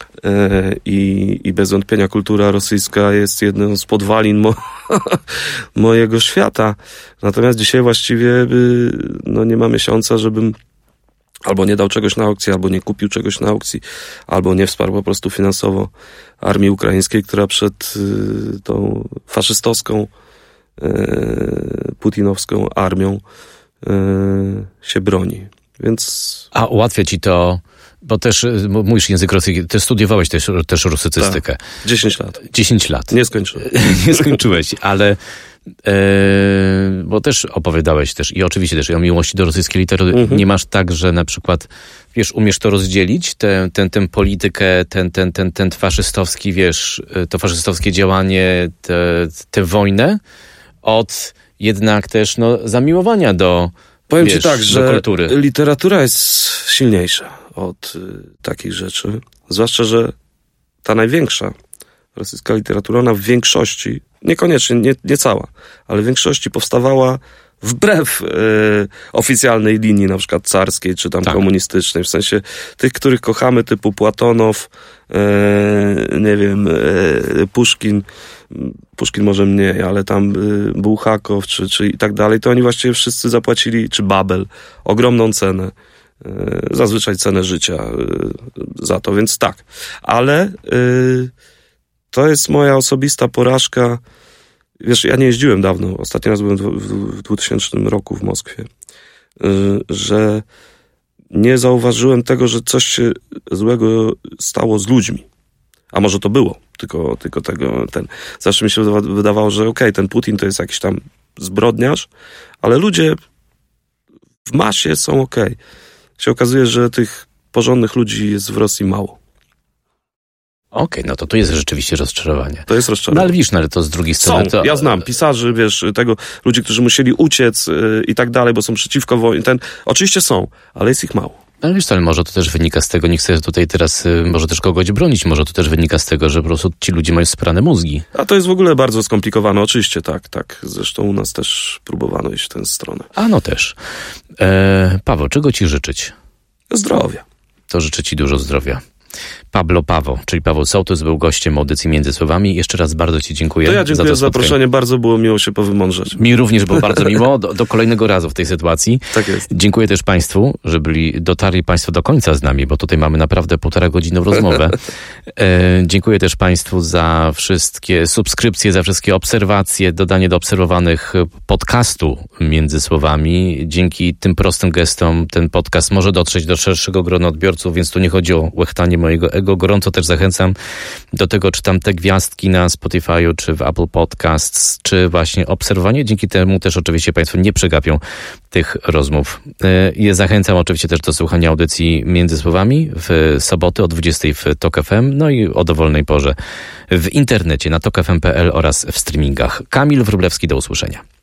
i bez wątpienia kultura rosyjska jest jedną z podwalin mojego świata. Natomiast dzisiaj właściwie no nie ma miesiąca, żebym albo nie dał czegoś na aukcji, albo nie kupił czegoś na aukcji, albo nie wsparł po prostu finansowo armii ukraińskiej, która przed tą faszystowską, putinowską armią się broni. Więc... A ułatwia ci to, bo też mówisz język rosyjski, ty studiowałeś też rusycystykę. Tak, 10 lat. 10 lat. Nie skończyłem. Nie skończyłeś, ale bo też opowiadałeś też i oczywiście też i o miłości do rosyjskiej literatury. Nie masz tak, że na przykład, wiesz, umiesz to rozdzielić, tę politykę, ten faszystowski, wiesz, to faszystowskie działanie, tę wojnę od jednak też, no, zamiłowania do, powiem wiesz, ci tak, że kultury. literatura jest silniejsza od takich rzeczy. Zwłaszcza, że ta największa rosyjska literatura, ona w większości, niekoniecznie, nie cała, ale w większości powstawała wbrew oficjalnej linii, na przykład carskiej, czy tam komunistycznej, w sensie tych, których kochamy, typu Płatonow, nie wiem, Puszkin może mniej, ale tam Bułhakow, czy i tak dalej, to oni właściwie wszyscy zapłacili, czy Babel, ogromną cenę. Zazwyczaj cenę życia za to, więc tak. Ale to jest moja osobista porażka. Wiesz, ja nie jeździłem dawno. Ostatni raz byłem w 2000 roku w Moskwie. Że nie zauważyłem tego, że coś się złego stało z ludźmi. A może to było, tylko tego, zawsze mi się wydawało, że okej, ten Putin to jest jakiś tam zbrodniarz, ale ludzie w masie są okej. Się okazuje, że tych porządnych ludzi jest w Rosji mało. Okej, no to tu jest rzeczywiście rozczarowanie. To jest rozczarowanie. No ale widzisz, no ale to z drugiej strony... Ja znam pisarzy, ludzi, którzy musieli uciec i tak dalej, bo są przeciwko wojnie. Oczywiście są, ale jest ich mało. Ale wiesz, ale może to też wynika z tego, nie chcę tutaj teraz może też kogoś bronić, może to też wynika z tego, że po prostu ci ludzie mają sprane mózgi. A to jest w ogóle bardzo skomplikowane, oczywiście, tak. Zresztą u nas też próbowano iść w tę stronę. A no też. Paweł, czego ci życzyć? Zdrowia. To życzę ci dużo zdrowia. Pablo Pawo, czyli Paweł Sołtys, był gościem audycji Między Słowami. Jeszcze raz bardzo ci dziękuję. To ja dziękuję za zaproszenie, bardzo było miło się powymądrzeć. Mi również było bardzo miło, do kolejnego razu w tej sytuacji. Tak jest. Dziękuję też Państwu, że dotarli Państwo do końca z nami, bo tutaj mamy naprawdę 1,5-godzinną rozmowę. Dziękuję też Państwu za wszystkie subskrypcje, za wszystkie obserwacje, dodanie do obserwowanych podcastu Między Słowami. Dzięki tym prostym gestom ten podcast może dotrzeć do szerszego grona odbiorców, więc tu nie chodzi o łechtanie mojego ego. Gorąco też zachęcam do tego, czy tam te gwiazdki na Spotify'u, czy w Apple Podcasts, czy właśnie obserwowanie. Dzięki temu też oczywiście Państwo nie przegapią tych rozmów. Zachęcam oczywiście też do słuchania audycji Między Słowami w soboty o 20:00 w TOK FM, no i o dowolnej porze w internecie na tokfm.pl oraz w streamingach. Kamil Wróblewski, do usłyszenia.